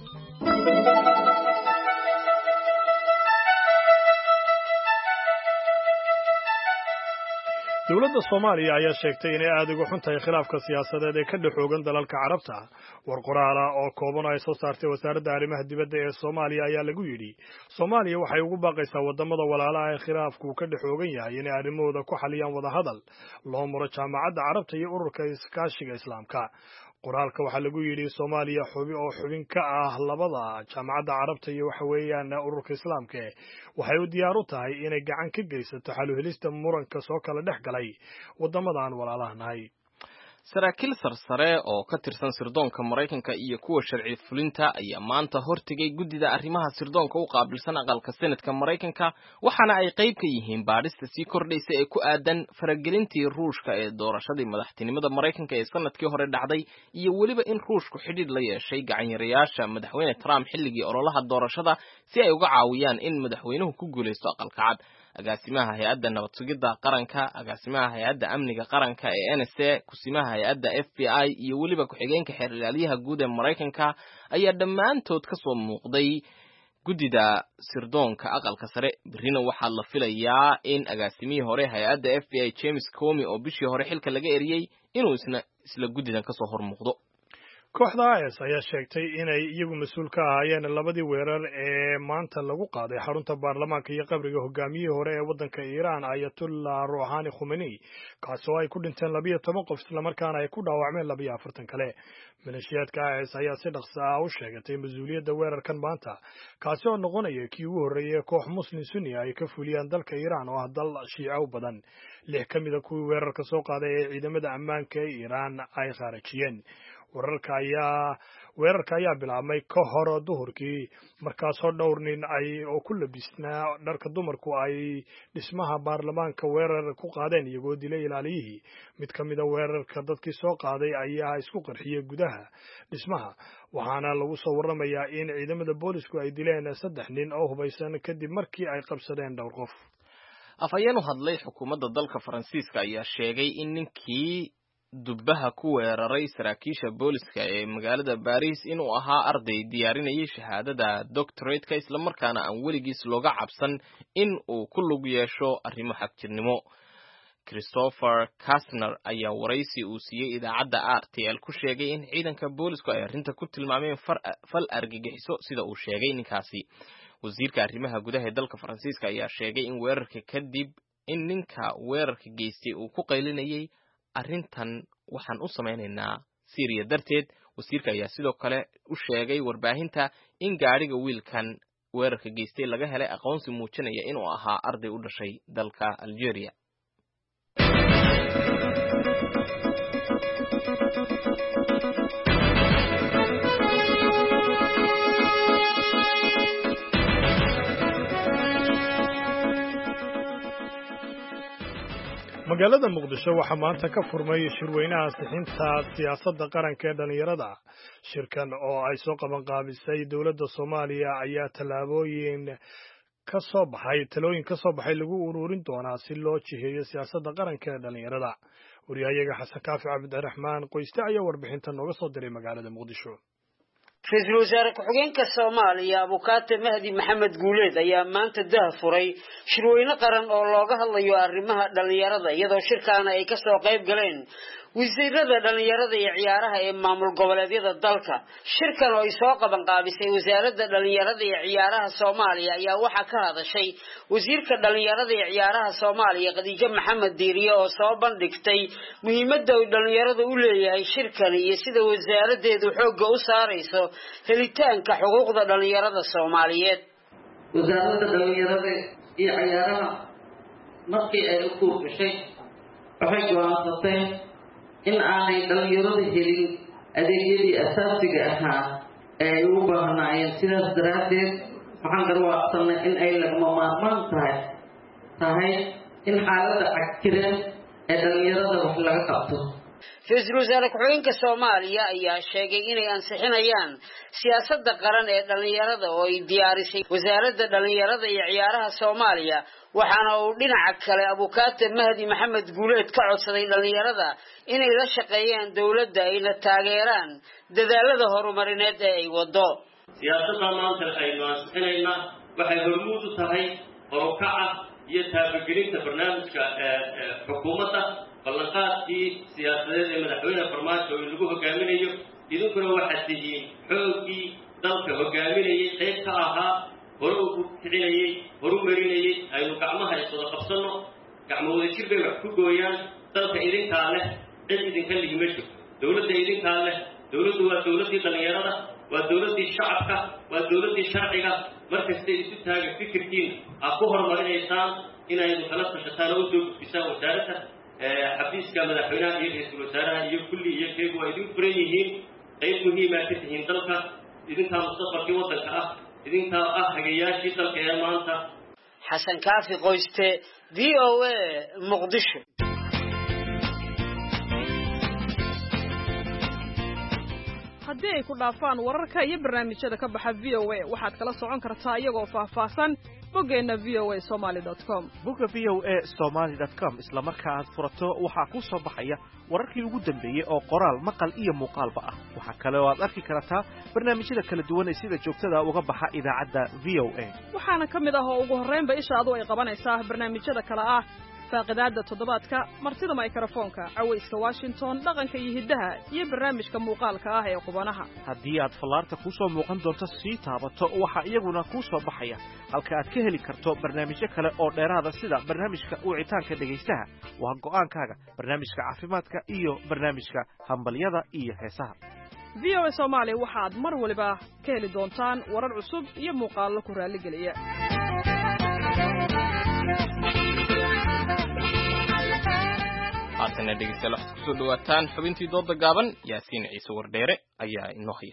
dowladda Soomaaliya ayaa sheegtay inay aad uga xun tahay khilaafka siyaasadeed ee ka dhaxoogan dalalka Carabta. War qoraal oo kooban ay soo saartay wasaaradda arrimaha dibadda ee Soomaaliya ayaa lagu yidhi Soomaaliya waxay ugu baaqaysaa wadamada walaalaha ee khilaafku ka dhaxoogan yahay inay arrimahooda ku xaliyaan wada hadal loo maro jaamacadda Carabta iyo ururka iskaashiga Islaamka. qoraalka waxaa lagu yidhi Soomaaliya xubi oo xubin ka ah labada jaamacadda Carabta iyo waxa weeyaan ururka Islaamka waxay u diyaar u tahay inay gacan ka geysato xal u helista muranka soo kala dhex galay wadamadan walaalahanahay. saraakiil sarsare oo ka tirsan sirdoonka Mareykanka iyo kuwa sharci fulinta ayaa maanta hortigay guddida arrimaha sirdoonka u qaabilsan aqalka Senatka Mareykanka waxaana ay qayb ka yihiin baadhista sii kordhaysa ee ku aadan faragelintii Ruushka ee doorashadii madaxtinimada Mareykanka ee sanadkii hore dhacday iyo weliba in Ruushku xidhiidh la yeeshay gacan-yarayaasha madaxweyne Trump xilligii ololaha doorashada si ay uga caawiyaan in madaxweynuhu ku guuleysto aqalka cad. agaasimaha hay'adda nabad sugidda qaranka, agaasimaha hay'adda amniga qaranka ee N S A, kusimaha hay'adda F B I iyo weliba ku-xigeenka xeer ilaaliyaha guud ee Mareykanka ayaa dhammaantood ka soo muuqday guddida sirdoonka aqalka sare. Birina waxaa la filayaa in agaasimihii hore hay'adda F B I James Comey oo bishii hore xilka laga eriyay inuu isna isla guddidan ka soo hormuuqdo. kooxda I S ayaa sheegtay inay iyagu mas'uul ka ahaayeen labadii weerar ee maanta lagu qaaday xarunta baarlamaanka iyo qabriga hogaamiyihii hore ee waddanka Iiraan Ayatollah Rouhani Khomeini kaasoo ay ku dhinteen labiyo toban qof isla markaana ay ku dhaawacmeen labiyo afartan kale. maleeshiyadka I S ayaa si dhaqso ah u sheegatay mas'uuliyadda weerarkan maanta kaasi oo noqonaya kii ugu horreeyay koox muslim sunni ay ka fuliyaan dalka Iiraan oo ah dal shiico u badan. lix ka mid ah kuwii weerarka soo qaaday ee ciidamada ammaanka ee Iiraan ay khaarajiyeen. weerarka ayaa weerarka ayaa bilaabmay ka hor duhurkii markaasoo dhowr nin ay oo ku labisnaa dharka dumarku ay dhismaha baarlamaanka weerar ku qaadeen iyagoo dilay ilaaliyihii. mid ka mid a weerarka dadkii soo qaaday ayaa isku qarxiyay gudaha dhismaha waxaana lagu soo warramayaa in ciidamada boolisku ay dileen saddex nin oo hubaysan kadib markii ay qabsadeen dhowr qof. afhayeen u hadlay xukuumadda dalka Faransiiska ayaa sheegay in ninkii dubbaha ku weeraray saraakiisha booliska ee magaalada Paris inuu ahaa arday diyaarinayay shahaadada doctorate-ka isla markaana aan weligiis looga cabsan in uu ku lug yeesho arrimo xagjirnimo. Christopher Kastner ayaa waraysi uu siiyey idaacadda R T L ku sheegay in ciidanka boolisku ay arrinta ku tilmaameen fal argagixiso sida uu sheegay ninkaasi. wasiirka arrimaha gudaha ee dalka Faransiiska ayaa sheegay in weerarka kadib in ninka weerarka geystay uu ku qaylinayay arrintan waxaan u sameynaynaa Syria darteed. wasiirka ayaa sidoo kale u sheegay warbaahinta in gaariga wiilkan weerarka geystay laga helay aqoonsi muujinaya inuu ahaa arday u dhashay dalka Algeria. magaalada Muqdisho waxaa maanta ka furmay shirweynaha ansixinta siyaasadda qaranka ee dhalinyarada. shirkan oo ay soo qaban qaabisay dowladda Soomaaliya ayaa tallaabooyin ka soo baxay talooyin ka soo baxay lagu ururin doonaa si loo jiheeyo siyaasadda qaranka ee dhalinyarada. wariyahayaga Xasan Kaafi Cabdiraxmaan Qoyste ayaa warbixintan nooga soo diray magaalada Muqdisho. Ra'iisul Wasaare Ku-xigeenka Soomaaliya Abukaate Mahdi Maxamed Guuleed ayaa maanta dah furay shirweyne qaran oo looga hadlayo arrimaha dhalinyarada iyadoo shirkaana ay ka soo qayb galeen wasiirada dhalinyarada iyo ciyaaraha ee maamul goboleedyada dalka. shirkan oo ay soo qaban qaabisay wasaaradda dhalinyarada iyo ciyaaraha Soomaaliya ayaa waxa ka hadashay wasiirka dhalinyarada iyo ciyaaraha Soomaaliya Khadiija Maxamed Diiriye oo soo bandhigtay muhiimadda uu dhalinyarada u leeyahay shirkan iyo sida wasaaraddeedu xoogga u saarayso helitaanka xuquuqda dhalinyarada Soomaaliyeed. wasaaradda dhalinyarada iyo ciyaaraha markii ay u kuurgashay waxay go'aansatay in aanay dhalinyaradu helin adeegyadii asaasiga ahaa ee ay ugu baahnaayeen. sidaas daraaddeed waxaan garwaaqsanay in ay lagama maarmaan tahay tahay in xaaladda cagtiran ee dhalinyarada wax laga qabto. ra-iisul wasaare ku-xigeenka Soomaaliya ayaa sheegay inay ansixinayaan siyaasadda qaran ee dhalinyarada oo ay diyaarisay wasaaradda dhalinyarada iyo ciyaaraha Soomaaliya waxaana uu dhinaca kale Abukaate Mahdi Maxamed Guuleed ka codsaday dhalinyarada inay la shaqeeyaan dawladda ayna taageeraan dadaalada horumarineed ee ay wado siyaasadda maanta aynu ansixinayna waxay hormuud u tahay horukaca iyo taageerinta barnaamijka xukuumadda ballanqaadkii siyaasadeed ee madaxweyne farmaajo oo lagu hogaaminayo idinkuna waxaad tihiin xoogii dalka hogaaminayay qayb ka ahaa hore ugu kicinayay horumarinayay aynu gacmaha iswada qabsanno gacmo wadajir bay wax ku gooyaan dalka idinkaa leh cid idinka ligma jirto dowladda idinkaa leh dowladdu waa dowladdii dhalinyarada waa dowladdii shacabka waa dowladdii sharciga markasta isu taaga fikirkiina aad ku horumarinaysaan inaynu kala tashataan oo u soo gudbisaan wasaaradda xafiiska madaxweynaha iyo ra-iisul wasaaraha iyo kulli iyo keegu waa idin furan yihiin qayb muhiimaa ka tihiin dalka idinkaa mustaqbalkii waddanka ah idinkaa ah hagayaashii dalka ee maanta xasan kaafi qoyste v o a muqdisho haddii ay ku dhaafaan wararka iyo barnaamijyada ka baxa v o a waxaad kala socon kartaa iyagoo faahfaahsan boggeena v o a somali dot com bogga v o a somali dot com isla marka aad furato waxaa ku soo baxaya wararkii ugu dambeeyey oo qoraal maqal iyo muuqaalba ah waxaa kale oo aad arki kartaa barnaamijyada kala duwan ee sida joogtada uga baxa idaacadda v o a waxaana ka mid ah oo ugu horraynba ishaadu ay qabanaysaa barnaamijyada kale ah faaqidaadda toddobaadka martida mikrofoonka cawayska washington dhaqanka iyo hiddaha iyo barnaamijka muuqaalka ah ee qubanaha haddii aad fallaarta ku soo muuqan doonto sii taabato waxaa iyaguna kuu soo baxaya halka aad ka heli karto barnaamijyo kale oo dheeraada sida barnaamijka wicitaanka dhegaystaha waa go'aankaaga barnaamijka caafimaadka iyo barnaamijka hambalyada iyo heesaha v o a soomaali waxaad mar waliba ka heli doontaan warar cusub iyo muuqaallo ku raalligeliya haatana dhegeystayaal waxaad kusoo dhawaataan xubintii dooda gaaban yaasiin ciise wardheere ayaa inoo haya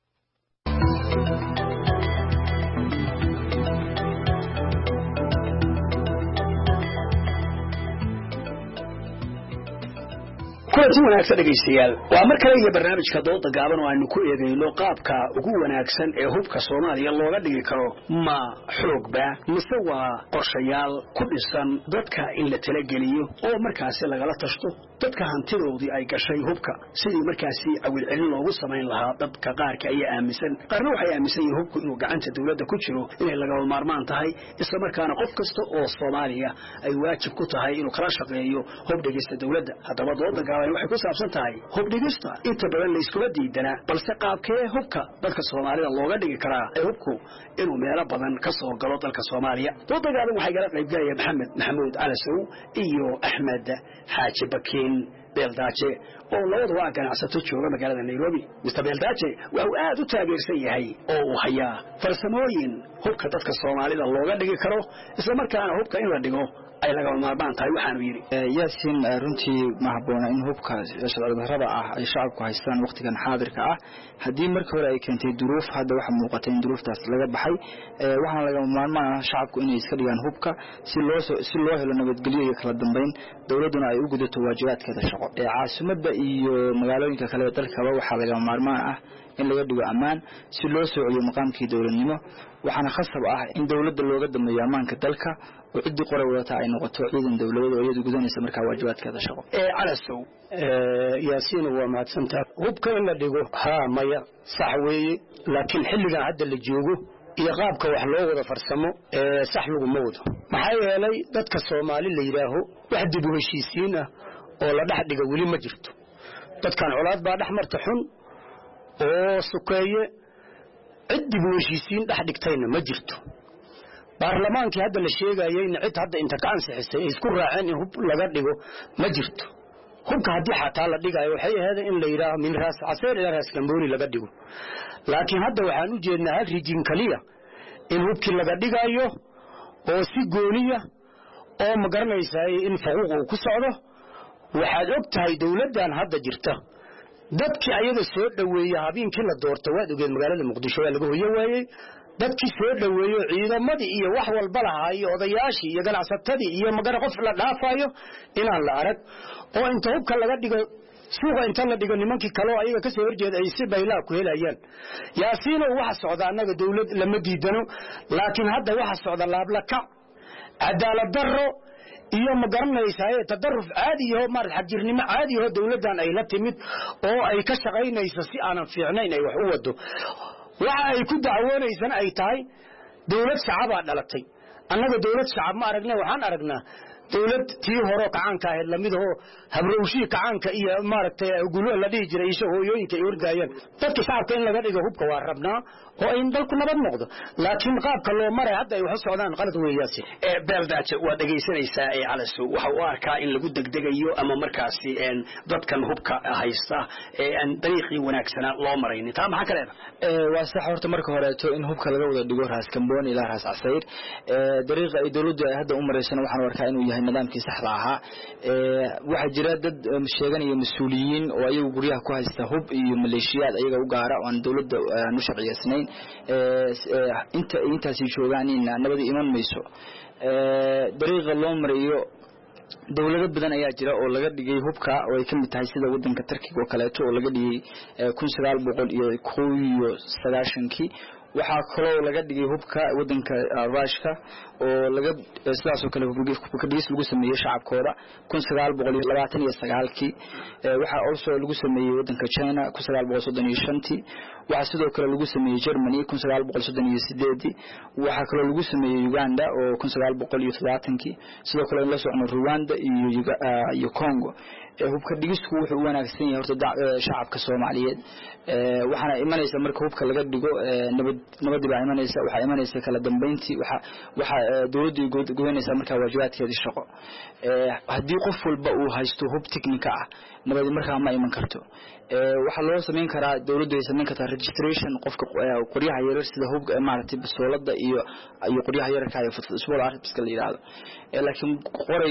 kulanti wanaagsan dhegaystayaal waa mar kale iyo barnaamijka dooda gaaban oo aynu ku eegayno qaabka ugu wanaagsan ee hubka Soomaaliya looga dhigi karo ma xoogba mise waa qorshayaal ku dhisan dadka in la tala geliyo oo markaasi lagala tashto dadka hantidoodii ay gashay hubka sidii markaasi awil celin loogu samayn lahaa dadka qaarka ay aaminsan qaarna waxay aaminsan yihiin hubku inuu gacanta dawladda ku jiro inay laga maarmaan tahay isla markaana qof kasta oo Soomaaliya ay waajib ku tahay inuu kala shaqeeyo hub dhigista dawladda hadaba dooda gaaban waxay ku saabsan tahay hub dhigista inta badan la isku diidana balse qaabkee hubka dadka Soomaalida looga dhigi karaa ee hubku inuu meelo badan ka soo galo dalka Soomaaliya dooda gaaban waxay gala qayb galaya Maxamed Maxamuud Alasow iyo Ahmed Xaaji Bakiin Beeldaaje oo labadu waa ganacsato jooga magaalada Nairobi mister Beeldaaje waxa uu aad u taageersan yahay oo uu hayaa farsamooyin hubka dadka Soomaalida looga dhigi karo isla markaana hubka in la dhigo ay laga maarmaan tahay waxaanu yiri yaasiin runtii ma habboona in hubka sharci darrada ah ay shacabku haystaan waqtigan xaadirka ah haddii markii hore ay keentay duruuf hadda waxa muuqata in duruuftaas laga baxay waxaan laga maarmaan ah shacabku inay iska dhigaan hubka si loo si loo helo nabadgelyo iyo kala dambeyn dawladuna ay u gudato waajibaadkeeda shaqo ee caasimadda iyo magaalooyinka kale ee dalkaba waxa laga maarmaan ah in laga dhigo ammaan si loo soo celiyo maqaamkii dawladnimo waxaana khasab ah in dawladda looga dambeeyo ammaanka dalka oo cidii qoray wadata ay noqoto ciidan dawladeed oo iyadu gudanaysa markaa waajibaadkeeda shaqo ee Alasow yaasiin waa mahadsantahay hubka in la dhigo haa maya sax weeye laakiin xilligan hadda la joogo iyo qaabka wax loo wada farsamo ee sax lagu ma wado maxaa yeelay dadka Soomaali la yiraaho wax dib u heshiisiin ah oo la dhex dhiga weli ma jirto dadkan colaad baa dhex marta xun oo sukeeye cid dib u heshiisiin dhex dhigtayna ma jirto baarlamaankii hadda la sheegayay in cid hadda inta ka ansixisay isku raaceen in hub laga dhigo ma jirto hubka haddii xataa la dhigayo waxay ahayd in la yiraaho min raas caseer ila raas kambooni laga dhigo laakiin hadda waxaan u jeednaa hal rijin kaliya in hubkii laga dhigayo oo si gooniya oo ma garanaysaa in faquuq uu ku socdo waxaad og tahay dawladdan hadda jirta dadkii ayaga soo dhaweeyay habeenkii la doortay waad ogeed magaalada Muqdisho waa laga hoyo waayay dadkii soo dhaweeyo ciidamadii iyo wax walba lahaa iyo odayaashii iyo ganacsatadii iyo magana qof la dhaafayo inaan la arag oo inta hubka laga dhigo suuqa inta la dhigo nimankii kale oo ayaga ka soo horjeeda ay si baylaa ku helayaan yaasiino waxa socda annaga dawlad lama diidano laakiin hadda waxa socda laabla ka cadaalad darro iyo ma garanaysaa tadarruf caadi ah oo mar xajirnimo caadi ah oo dawladdan ay la timid oo ay ka shaqaynayso si aanan fiicnayn ay wax u wado waxa ay ku dacwoonaysan ay tahay dawlad shacab ah dhalatay annaga dawlad shacab ma aragnaa waxaan aragnaa dawlad tii hore kacaanka ahayd lamid oo habrowshii kacaanka iyo maaragtay gulo la dhigi jiray isha hooyooyinka ay ordaayeen dadka shacabka in laga dhigo hubka waa rabnaa oo in dalku nabad noqdo laakiin qaabka loo maray hadda ay wax socdaan qalad weeyaasi ee beeldaaje waa dhageysanaysaa ee calaso waxa uu arkaa in lagu degdegayo ama markaasi een dadkan hubka haysta ee aan dariiqii wanaagsanaa loo maraynin taa maxaa kale ee waa sax horta marka horeeto in hubka laga wada dhigo raas kamboon ilaa raas casayr ee dariiqa ay dawladdu ay hadda u maraysan waxaan arkaa inuu yahay nidaamkii saxda ahaa ee waxa jira dad sheeganaya mas'uuliyiin oo ayagu guryaha ku haysta hub iyo maleeshiyaad ayaga u gaara oo aan dawladda aanu sharciyeysnayn ee inta intaasi joogaan in nabad iman mayso ee dariiqa loo marayo dawlado badan ayaa jira oo laga dhigay hubka oo ay kamid tahay sida wadanka Turkiga oo kale oo laga dhigay kun sagaal boqol iyo kow iyo sagaashan-kii waxa kale oo laga dhigay hubka wadanka Ruushka oo laga sidaas oo kale hubka dhis lagu sameeyay shacabkooda kun sagaal boqol iyo labaatan iyo sagaal-kii waxa also lagu sameeyay wadanka China kun sagaal boqol soddon iyo shan-tii waxa sidoo kale lagu sameeyay Germany kun sagaal boqol soddon iyo siddeed-tii waxa kale lagu sameeyay Uganda oo kun sagaal boqol iyo todobaatan-kii sidoo kale la socno Rwanda iyo iyo Congo hubka dhigisku wuxuu wanaagsan yahay horta shacabka Soomaaliyeed ee waxana imanaysa marka hubka laga dhigo nabad nabad baa imanaysa waxa imanaysa kala dambeyntii waxa waxa dawladdu go'aanaysa marka waajibaadkeeda shaqo ee hadii qof walba uu haysto hub technical ah nabad marka ma iman karto ee waxa loo sameyn karaa dawladdu ay sameyn kartaa registration qofka qoryaha yaryar sida hub maartay basoolada iyo iyo qoryaha yararka ay small arms ka leeyahay ee laakiin qoray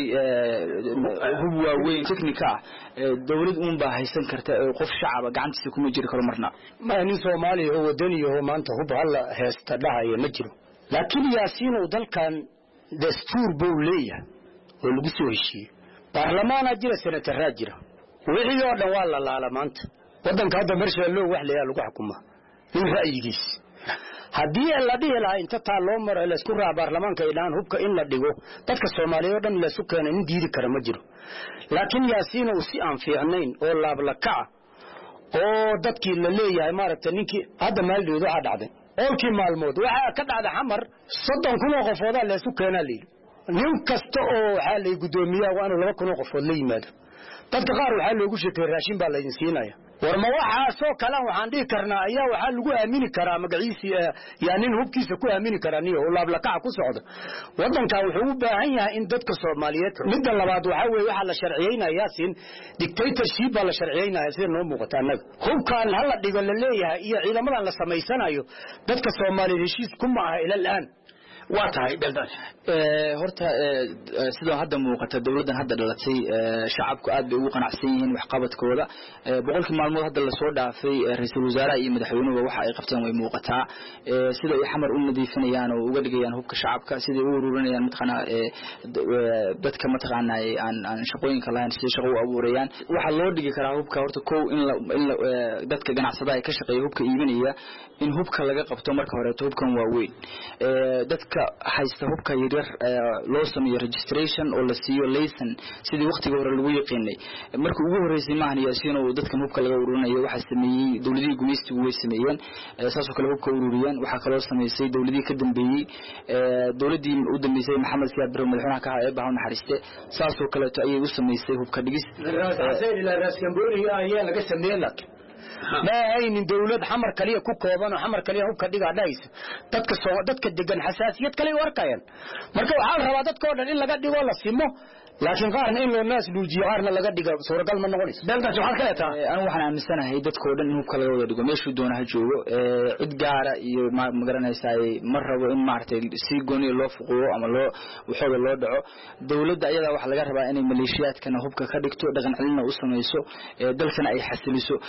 hub waaweyn technical dawlad uun baa haysan karta qof shacab gacantiisa kuma jiri karo marna ma nin Soomaali oo wadaniyo maanta hub hal heesta dhahay ma jiro laakiin yaasiino dalkan dastuur buu leeyahay oo lagu soo heshiiyay baarlamaana jira senator jira wixii oo dhan waa la laala maanta wadanka hadda marsha loo wax leeyahay lagu xukuma in ra'yigiis hadii la dhihi lahaa inta taa loo maro la isku raac baarlamaanka ilaan hubka in la dhigo dadka Soomaaliyeed oo dhan la sukeena in diiri kara ma jiro laakiin yaasiino si aan fiicnayn oo laab la kac oo dadkii la leeyahay maaragtay ninkii hadda maaldeedu waxa dhacday olkii maalmood waxa ka dhacday xamar soddon kun oo qofood la sukeena leeyahay nin kasta oo waxa la gudoomiyaa waa inuu laba kun oo qofood la yimaado dadka qaar waxa loogu sheekay raashin baa la idin siinaya warma waxa soo kala waxaan dhigi karnaa ayaa waxa lagu aamini karaa magaciisi yaa nin hubkiisa ku aamini karaa niyo laab la kac ku socdo wadanka wuxuu u baahan yahay in dadka Soomaaliyeed midda labaad waxa weey waxa la sharciyeynayaa sin dictatorship baa la sharciyeynayaa sida noo muuqata anaga hubkaan hal la dhigo la leeyahay iyo ciidamadan la sameysanayo dadka Soomaaliyeed heshiis kuma aha ilaa laan waa tahay beeldan ee horta sidoo hadda muuqata dawladdan hadda dhalatay shacabku aad bay ugu qanacsan yihiin wax qabadkooda boqolkii maalmood hadda la soo dhaafay ra'iisul wasaaraha iyo madaxweynuhu waxa ay qabteen way muuqataa sida ay xamar u nadiifinayaan oo uga dhigayaan hubka shacabka sida ay u ururinayaan mataqana dadka mataqana aan aan shaqooyinka lahayn sida shaqo u abuurayaan waxa loo dhigi karaa hubka horta koow in dadka ganacsadaha ay ka shaqeeyaan hubka iibinaya in hubka laga qabto marka hore hubkan waa weyn dadka haysta hubka yaryar loo sameeyo registration oo la siiyo license sidii waqtiga hore lagu yaqaanay markii ugu horeysay maahan yaasiin oo dadka hubka laga ururinayo waxa sameeyay dawladii gumaystigu way sameeyeen saasoo kale hubka ururiyeen waxa kale oo sameeyay dawladii ka dambeeyay dawladii u dambeysay Maxamed Siyaad Barre madaxweynaha ka ahaa baahan naxariiste saasoo kale ayay u sameeyay hubka dhigis ilaa raaskambooniga ayaa laga sameeyay laakiin ma haynin dawlad xamar kaliya ku kooban oo xamar kaliya hubka dhiga dhays dadka soo dadka degan xasaasiyad kale u arkayaan marka waxa la rabaa dadka oo dhan in laga dhigo la simo laakiin qaarna in loo naas luujiyo qaarna laga dhigo suuragal ma noqonayso beelkaas waxa kale taa aan waxaan aaminsanahay dadka oo dhan in hubka laga wada dhigo meeshuu doonaha joogo ee cid gaara iyo ma garanaysaa ma rabo in maartay si gooni loo fuqo ama loo waxooda loo dhaco dawladda ayada waxa laga rabaa inay maleeshiyaadkana hubka ka dhigto dhaqan cilina u sameeyso dalkana ay xasiliso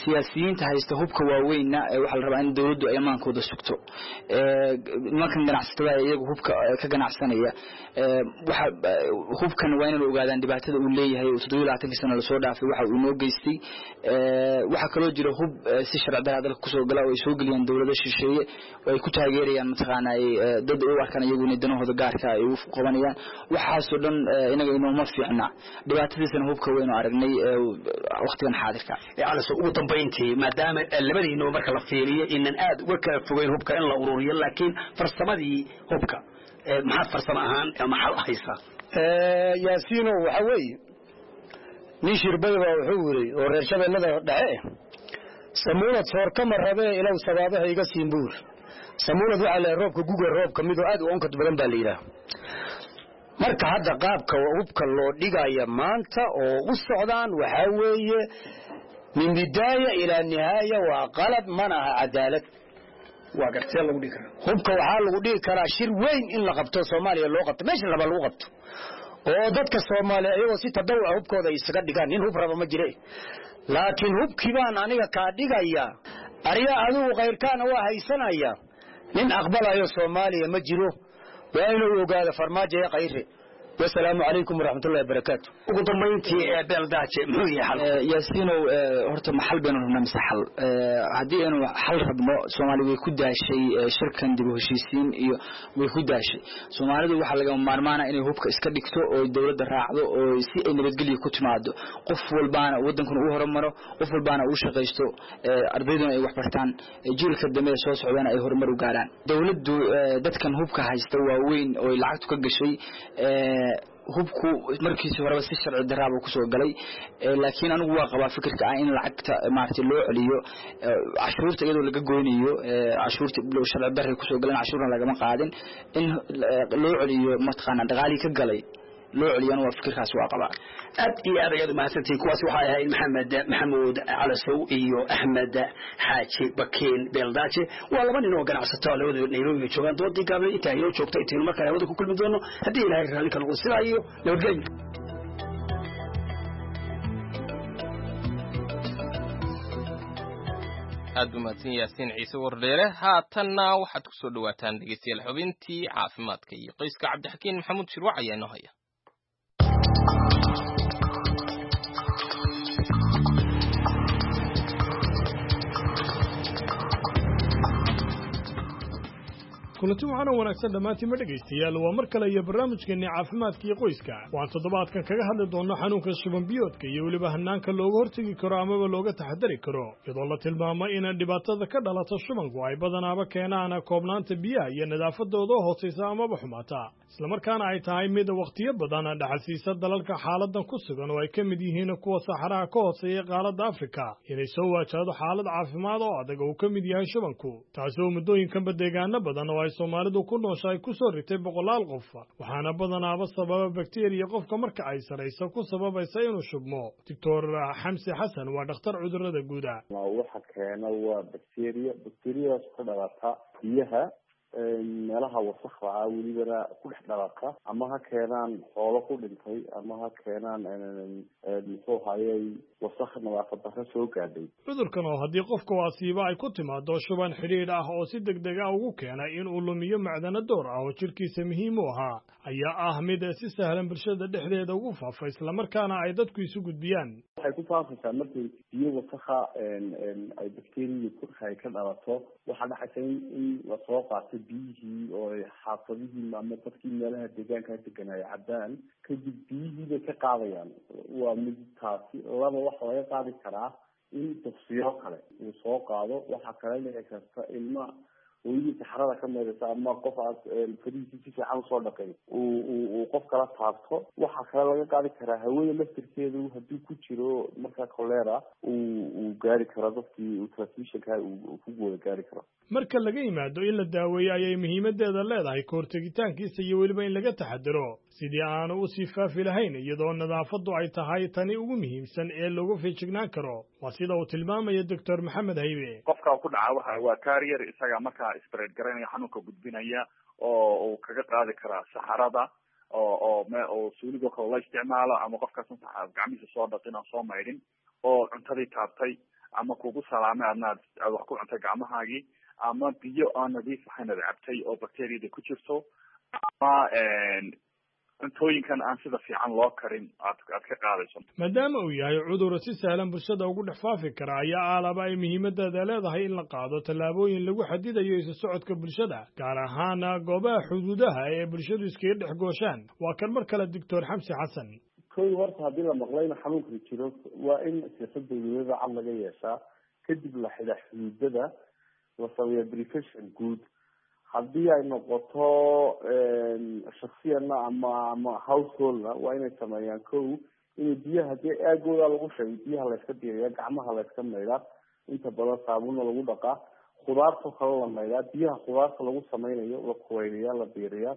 siyaasiyiinta haysta hubka waaweynna waxaa la rabaa in dawladdu ay amaankooda sugto nimankan ganacsatada iyagu hubka ka ganacsanaya waxa hubkan waa inay ogaadaan dhibaatada uu leeyahay oo toddoba iyo labaatan sano la soo dhaafay waxa uu noo geystay waxa kaloo jira hub si sharci darro dalka kusoo gala oo ay soo geliyaan dawladda shisheeye oo ay ku taageerayaan mataqaana dad u arkaan iyagu inay danahooda gaarka ay u qabanayaan waxaasoo dhan inaga inooma fiicna dhibaatadiisana hubka waynu aragnay waqtigan xaadirka calaso ugu dambeyntii maadaama labadiinaba marka la fiiriyo inaan aad uga kala fogeyn hubka in la ururiyo laakiin farsamadii hubka maxaad farsamo ahaan ama xal haysaa yaasiino waxa weeye nin shirbada baa wuxuu yiri oo reer shabeellada dhexe samuulad soor kama rabee ilaw sabaabaha iga siin buur samuulad waxa la roobka guga roobka mid oo aad u onkad badan baa la yiraahdaa marka hadda qaabka hubka loo dhigaya maanta oo u socdaan waxa weeye min bidaaya ila nihaaya waa qalad mana cadaalad waa gartay lagu dhigi karaa hubka waxa lagu dhigi karaa shir weyn in la qabto Soomaaliya loo qabto meesha laba lagu qabto oo dadka Soomaaliya ayagoo si tadawuc hubkooda isaga dhigaan nin hub raba ma jire laakiin hubkii baan aniga ka dhigaya ariya adigu qeyrkaana waa haysanaya nin aqbalayo Soomaaliya ma jiro waa inuu ogaado farmaajo ee qayre والسلام عليكم ورحمة الله وبركاته. وقدمتي بلدات محوية حل. ياسينو هرت محل بينهم نمس حل. هدي إنه حل ربنا سومالي ويكون شيء شركة ندبه شيء ويكون شيء. سومالي ده وحلا جم مرمانا إنه هو كإسكاديكتو أو الدولة الرعدو أو سي إنه بتقولي كنت معده. قفل بانا ودن كنا أوه رمرة قفل بانا وش غيشتو أربعين أي وحبرتان جيل خدمة سوس عبانا أي هرمرو قارن. دولة دو ده كان هو كهيستوى وين أو العقد كل شيء hubku markiisa horeba si sharci darro ku soo galay laakiin anigu waa qabaa fikirka ah in lacagta maartay loo celiyo cashuurta iyadoo laga goynayo cashuurta loo sharci darro ku soo galan cashuurna laga ma qaadin in loo celiyo matqana dhaqaali ka galay loo celiyana waa fikirkaas waa qabaa aad iyo aad ayadu mahadsantiin kuwaas waxay ahayd maxamed maxamuud calasow iyo axmed xaaji bakiin beeldaaje waa laba nin oo ganacsato labada Nairobi joogaan doodii gaabay inta ay joogtay intii markaa ay wada ku kulmi doono hadii ilaahay raali ka noqdo sidaa iyo nabadgelyo aad u mahadsan yaasiin ciise wardheere haatanna waxaad ku soo dhawaataan dhegeystayaal xubintii caafimaadka iyo qoyska cabdixakiin maxamuud shirwac ayaa noo haya kulanti waxaana wanaagsan dhammaantiin ma dhegaystayaal waa mar kale iyo barnaamijkeenni caafimaadka iyo qoyska waan toddobaadkan kaga hadli doonno xanuunka shuban biyoodka iyo weliba hanaanka looga hortegi karo amaba looga taxadari karo iyadoo la tilmaamay in dhibaatada ka dhalata shubanku ay badanaaba keenaan koobnaanta biyaha iyo nadaafadooda hoosaysa amaba xumaata islamarkaana ay tahay mid wakhtiyo badan dhaxalsiisa dalalka xaaladan ku sugan oo ay ka mid yihiin kuwa saxaraha ka hooseeya qaaradda afrika inay soo waajahdo xaalad caafimaad oo adag oo uu ka mid yahay shubanku taasi oo muddooyinkanba deegaano badan oo Soomaalidu ku nooshahay ku soo ritay boqolaal qof waxaana badanaaba sababa bakteeriya qofka marka ay sareyso ku sababaysa inuu shubmo Doctor Xamsi Xasan waa dhakhtar cudurrada guud ah waxa keena waa bakteeriya bakteeriyadaas ku dhalata biyaha meelaha wasakha ah weliba ku dhex dhalata ama ha keenaan xoolo ku dhintay ama ha keenaan muxuu hayay wasakh nadaafad darro soo gaadhay cudurkan oo haddii qofka asiiba ay ku timaado shuban xidhiidh ah oo si degdeg ah ugu keenay in uu lumiyo macdano door ah oo jirkiisa muhiim u ahaa ayaa ah mid si sahlan bulshada dhexdeeda ugu faafa isla markaana ay dadku isu gudbiyaan waxay ku faafaysaa markay biyo wasakha ay bakteeriya ku hay ka dhalato waxa dhacaysa in la soo qaato biyihii oo xaafadihii ama dadkii meelaha deegaanka deganay cabaan kadib biyihii bay ka qaadayaan waa mid taasi laba waxa laga qaadi karaa in tafsiiro kale uu soo qaado waxa kale dhici karta ilma weli saxarada ka meedaysa ama qof aad fariisi si fiican soo dhaqay uu uu qof kala taabto waxa kale laga qaadi karaa hawada laftirkeedu haddii ku jiro marka cholera uu uu gaari karo dadkii uu transmissionka uu ku gooyo gaari karo marka laga yimaado in la daaweeyo ayay muhiimadeeda leedahay kahortegitaankiisa iyo weliba in laga taxadiro sidii aanu u sii faafi lahayn iyadoo nadaafadu ay tahay tani ugu muhiimsan ee lagu feejignaan karo waa sida uu tilmaamaya doctor maxamed haybe qofka ku dhaca waxa waa carrier isaga marka spread garanaya xanuunka gudbinaya oo uu kaga qaadi karaa saxarada oo oo oo suuliga kale la isticmaalo ama qofkaas gacmihiisa soo dhaqin oo soo maydhin oo cuntadii taabtay ama kugu salaamay adna aad wax ku cuntay gacmahaagii ama biyo aan nadiif ahayn aad cabtay oo bacteriyada ku jirto ama cuntooyinkan aan sida fiican loo karin aad aad ka qaadayso maadaama uu yahay cudur si sahlan bulshada ugu dhex faafi kara ayaa aalaba ay muhiimadeeda leedahay in la qaado tallaabooyin lagu xadidayo isu socodka bulshada gaar ahaan goobaha xuduudaha ee bulshadu iskaga dhex gooshaan waa kan mar kale doctor xamsi xasan koy horta haddii la maqlayna xanuunkani jiro waa in siyaasad dawladeeda cad laga yeeshaa kadib la xidha xuduudada la sameeya verification guud haddii ay noqoto shaksiyana ama ama householdna waa inay sameeyaan ko inay biyaha hadii aagooda lagu sheegay biyaha layska diiriya gacmaha layska maydhaa inta badan saabuna lagu dhaqaa khudaarta kale la maydhaa biyaha khudaarta lagu sameynayo la kuweynayaa la diiriyaa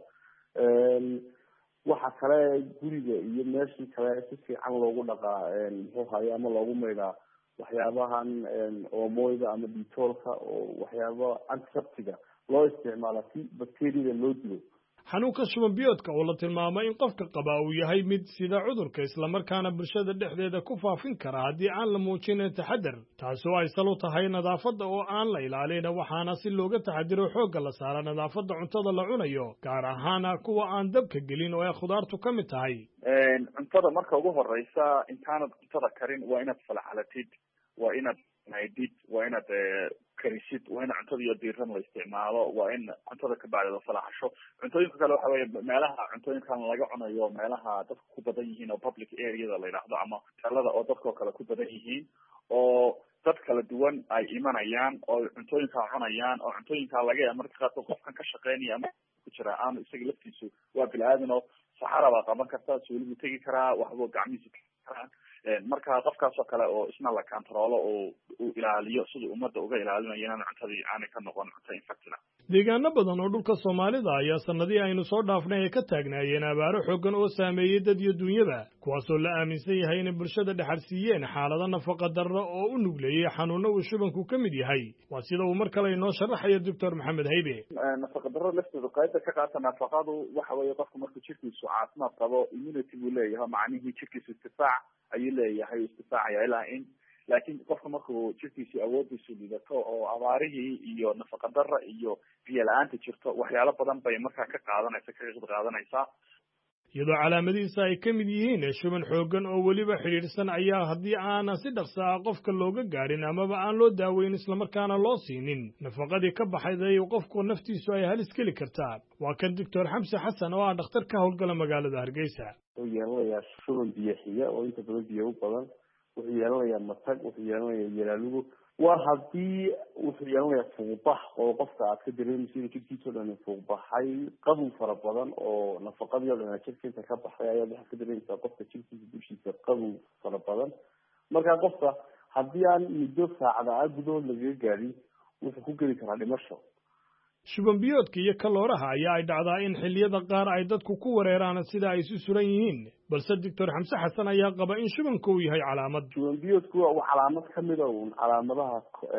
waxa kale guriga iyo meeshii kale si fiican loogu dhaqaa muxuu haye ama loogu maydhaa waxyaabahan oomoyda ama detoolka oo waxyaaba antiseptiga loo isticmaala si bacteriyada loo dilo xanuunka shuban biyoodka oo la tilmaamay in qofka qaba uu yahay mid sida cudurka islamarkaana bulshada dhexdeeda ku faafin kara haddii aan la muujin taxadar taasoo ay sal u tahay nadaafadda oo aan la ilaalin waxaana si looga taxadiro xoogga la saara nadaafadda cuntada la cunayo gaar ahaan kuwa aan dabka gelin oo ay khudaartu ka mid tahay cuntada marka ugu horeysa intaanad cuntada karin waa inaad falaxalatid waa inaad maydid waa inaad karisid waa in cuntada iyo diiran la isticmaalo waa in cuntada ka bacdi la falaxasho cuntooyinka kale waxa weeye meelaha cuntooyinkan laga cunayo meelaha dadka ku badan yihiin oo public areada la yidhaahdo ama hoteelada oo dadkao kale ku badan yihiin oo dad kala duwan ay imanayaan oo cuntooyinkaa cunayaan oo cuntooyinkaa laga yaaba marka qaarkood qofkan ka shaqeynaya ama ku jira aanu isaga laftiisu waa bini-aadan oo saxara baa qaban karta suuligu tegi karaa waxbuu gacmihiisa tegi karaa marka qofkaasoo kale oo isna la kantaroolo oo uu ilaaliyo siduu ummadda uga ilaalinayo inaan cuntadii aanay ka noqon cunto infected ah deegaano badan oo dhulka soomaalida ayaa sanadihii aynu soo dhaafnay ay ka taagnaayeen abaaro xooggan oo saameeyey dad iyo dunyaba kuwaasoo la aaminsan yahay inay bulshada dhexalsiiyeen xaalado nafaqa darro oo u nugleeyey xanuunno uu shubanku ka mid yahay waa sida uu mar kale inoo sharaxayo doctor maxamed haybe nafaqa darro lafteedu qaybta ka qaata nafaqadu waxa weeye qofku markuu jirkiisu caafimaad qabo immunity buu leeyahay macnihii jirkiisu istifaac ayuu leeyahay istifaacaya ilaa in laakiin qofka markuu jirkiisi awoodiisu lidato oo abaarihii iyo nafaqa darra iyo biyo la-aanta jirto waxyaalo badan bay markaa ka qaadanaysa ka qeyb qaadanaysaa iyadoo calaamadihiisa ay ka mid yihiin shuban xooggan oo weliba xidhiidhsan ayaa haddii aanan si dhaqsa ah qofka looga gaadhin amaba aan loo daaweyn islamarkaana loo siinin nafaqadii ka baxday qofku naftiisu ay halis geli kartaa waa kan doctor xamsi xasan oo ah dhakhtar ka howlgala magaalada hargeysa wuxuu yeelanayaa shuban biyo xiga oo inta badan biyo u badan wuxuu yeelanayaa matag wuxuu yeelanayaa yalaalugo waa haddii wuxuu yeelanayaa fuuqbax oo qofka aad ka dareemayso inuu jirkiisa o dhan fuuqbaxay qabow fara badan oo nafaqadii o dhan jirka inta ka baxday ayaad waxaad ka dareemaysaa qofka jirkiisa dushiisa qabow fara badan markaa qofka haddii aan muddo saacada ah gudahood lagaga gaadhin wuxuu ku geli karaa dhimasho shuban biyoodka iyo kalooraha ayaa ay dhacdaa in xilliyada qaar ay dadku ku wareeraan sida ay isu suran yihiin balse doctor xamse xasan ayaa qaba in shubanka uu yahay calaamad shuban biyoodku waa calaamad kamida un calaamadaha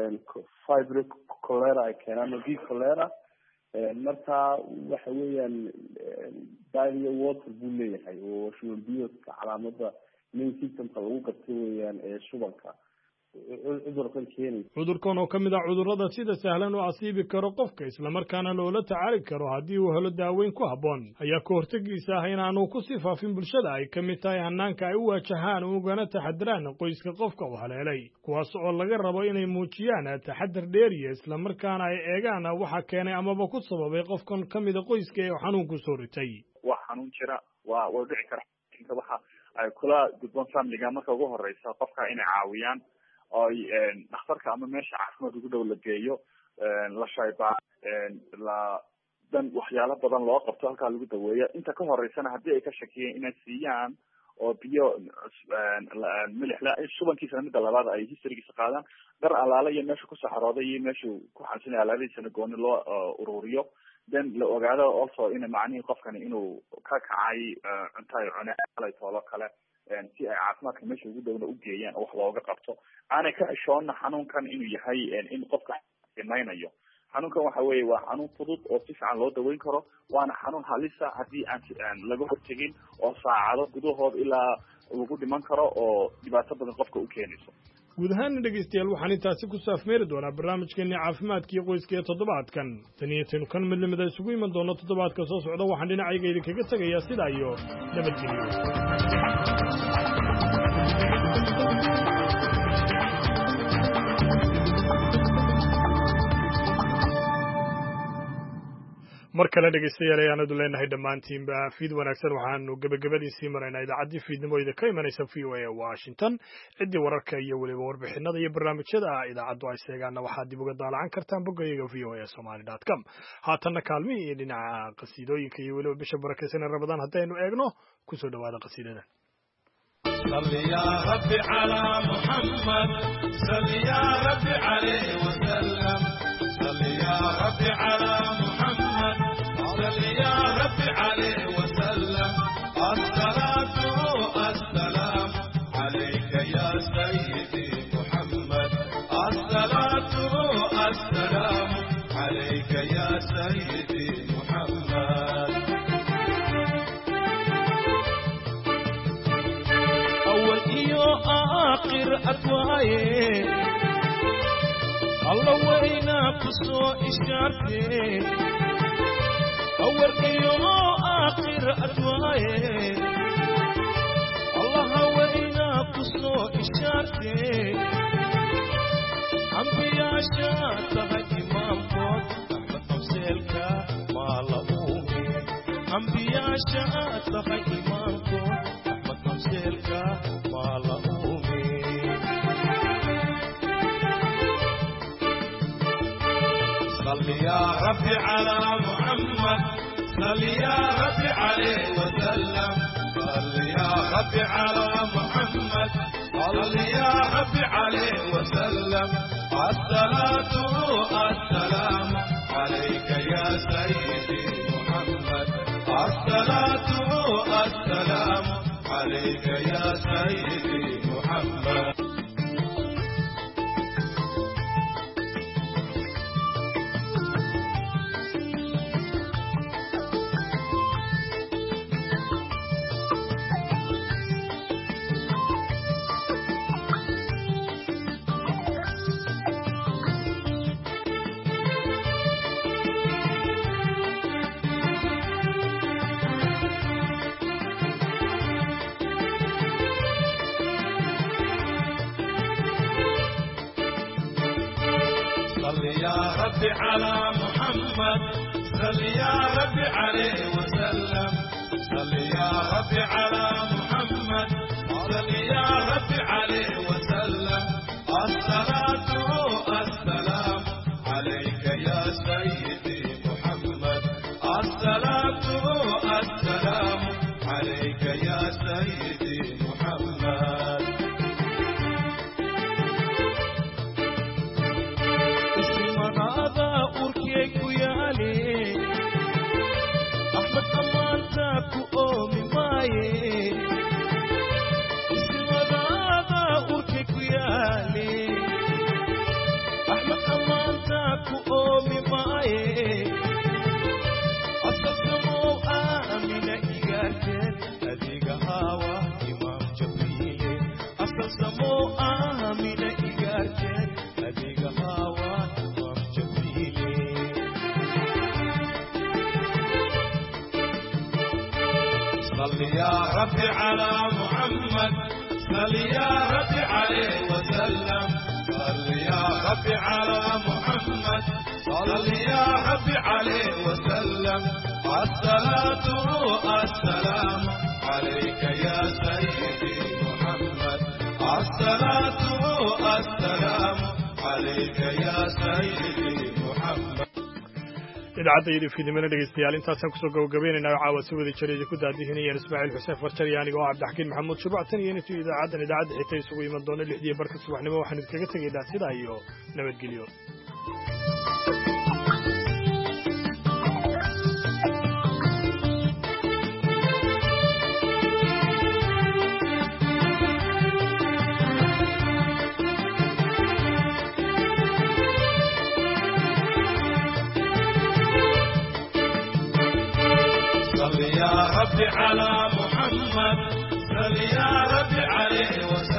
fibro cholera ay keenaan v cholera marka waxa weeyaan diarrhea water buu leeyahay oo shuban biyoodka calaamada main symptomka lagu gartay weeyaan ee shubanka cudurkan keenay cudurkan oo ka mid ah cudurrada sida sahlan oo asiibi karo qofka islamarkaana loola tacaali karo haddii uu helo daaweyn ku habboon ayaa ka hortegiisa ah inaanu kusii faafin bulshada ay ka mid tahay hanaanka ay u waajahaan ugana taxadiraan qoyska qofka uu haleelay kuwaas oo laga rabo inay muujiyaan taxadar dheeriya islamarkaana ay eegaan waxa keenay amaba ku sababay qofkan ka mida qoyska ee xanuunku soo ritay waa xanuun jira waa waa dhici kara waxa ay kula gudboon familiga marka ugu horeysa qofka inay caawiyaan oo dhakhtarka ama meesha caafimaad ugu dhow la geeyo la shaybaa la dan waxyaalo badan loo qabto halkaa lagu daweeyo inta ka horeysana haddii ay ka shakiyeen inay siiyaan oo biyo milixla shubankiisana midda labaad ay historygiisa qaadaan dar alaale iyo meesha ku saxarooday iyo meeshuu ku xansanay alaadiisana gooni loo ururiyo then la ogaado also in macnihii qofkani inuu ka kacay cunto ay cune alay toolo kale si ay caafimaadka meesha ugu dhowna u geeyaan oo wax looga qabto aanay ka xishoonna xanuunkan inuu yahay in qofka imaynayo xanuunkan waxa weeye waa xanuun fudud oo si fiican loo daweyn karo waana xanuun halisa haddii aan laga hortegin oo saacado gudahood ilaa lagu dhiman karo oo dhibaato badan qofka u keenayso guud ahaan dhegeystayaal waxaan intaasi ku saafmeeri doonaa barnaamijkeennii caafimaadka iyo qoyska ee toddobaadkan tan iyo tan kan midnimada isugu iman doono toddobaadka soo socda waxaan dhinacayga idinkaga tegayaa sidaa iyo nabadgelyo mar kale dhegeystayaal ayaanadu leenahay dhammaantiinba fiid wanaagsan waxaanu gebagabadiisii maraynaa idaacaddii fiidnimooyda ka imanaysa v o a washington ciddii wararka iyo weliba warbixinada iyo barnaamijyada idaacaddu ay sheegaanna waxaad dib uga daalacan kartaan boggayaga v o a somaly dot com haatanna kaalmihii iyo dhinaca qasiidooyinka iyo weliba bisha barakaysan ee rabadaan haddaynu eegno kusoo dhawaada qasiidada صل يا رب على محمد صل يا رب عليه وسلم صل يا رب على محمد صل يا رب عليه وسلم الصلاة والسلام عليك يا سيدي محمد الصلاة والسلام عليك يا سيدي محمد آخر أدواye الله وينا كسو إشارتي أول يوم آخر أدواye الله وينا كسو إشارتي أنبياء شاتها إمام قد أحمد أمسيلك ما لأومي أنبياء شاتها إمام قد أحمد أمسيلك ما لأومي صل يا رب على محمد صل يا رب عليه وسلم صل يا رب على محمد صل يا رب عليه وسلم الصلاة والسلام عليك يا سيدي محمد الصلاة والسلام عليك يا سيدي محمد على محمد صل يا رب عليه وسلم صل يا رب على محمد صل يا رب عليه وسلم الصلاة والسلام عليك يا سيدي محمد الصلاة والسلام عليك يا سيدي محمد أحمد أمانتك أمي ماي اسم هذا أركك ويالي أحمد أمانتك أمي ماي أصدمو آمين إيجاكين أديك هوا إمام جبريل أصدمو آمين إيجاكين أديك هوا إمام جبريل صل يا رب على محمد صل يا رب عليه وسلم صل يا رب على محمد صل يا رب عليه وسلم الصلاة والسلام عليك يا سيدي محمد الصلاة والسلام عليك يا سيدي محمد idaacadda fiidnimada dhegeystayaal intaasaan kusoo gabagabaynaynaa caawa si wada jiray ku daadihinayeen Ismaaciil Xuseen Farjar iyo aniga oo Cabdixakiin Maxamuud Shuruuctan iyo intii idaacaddan idaacadda xigtay isugu iman doona lixdii barka subaxnimo waxaan idinkaga tegaynaa sidaa iyo nabadgelyo صل يا رب على محمد صل يا رب عليه وسلم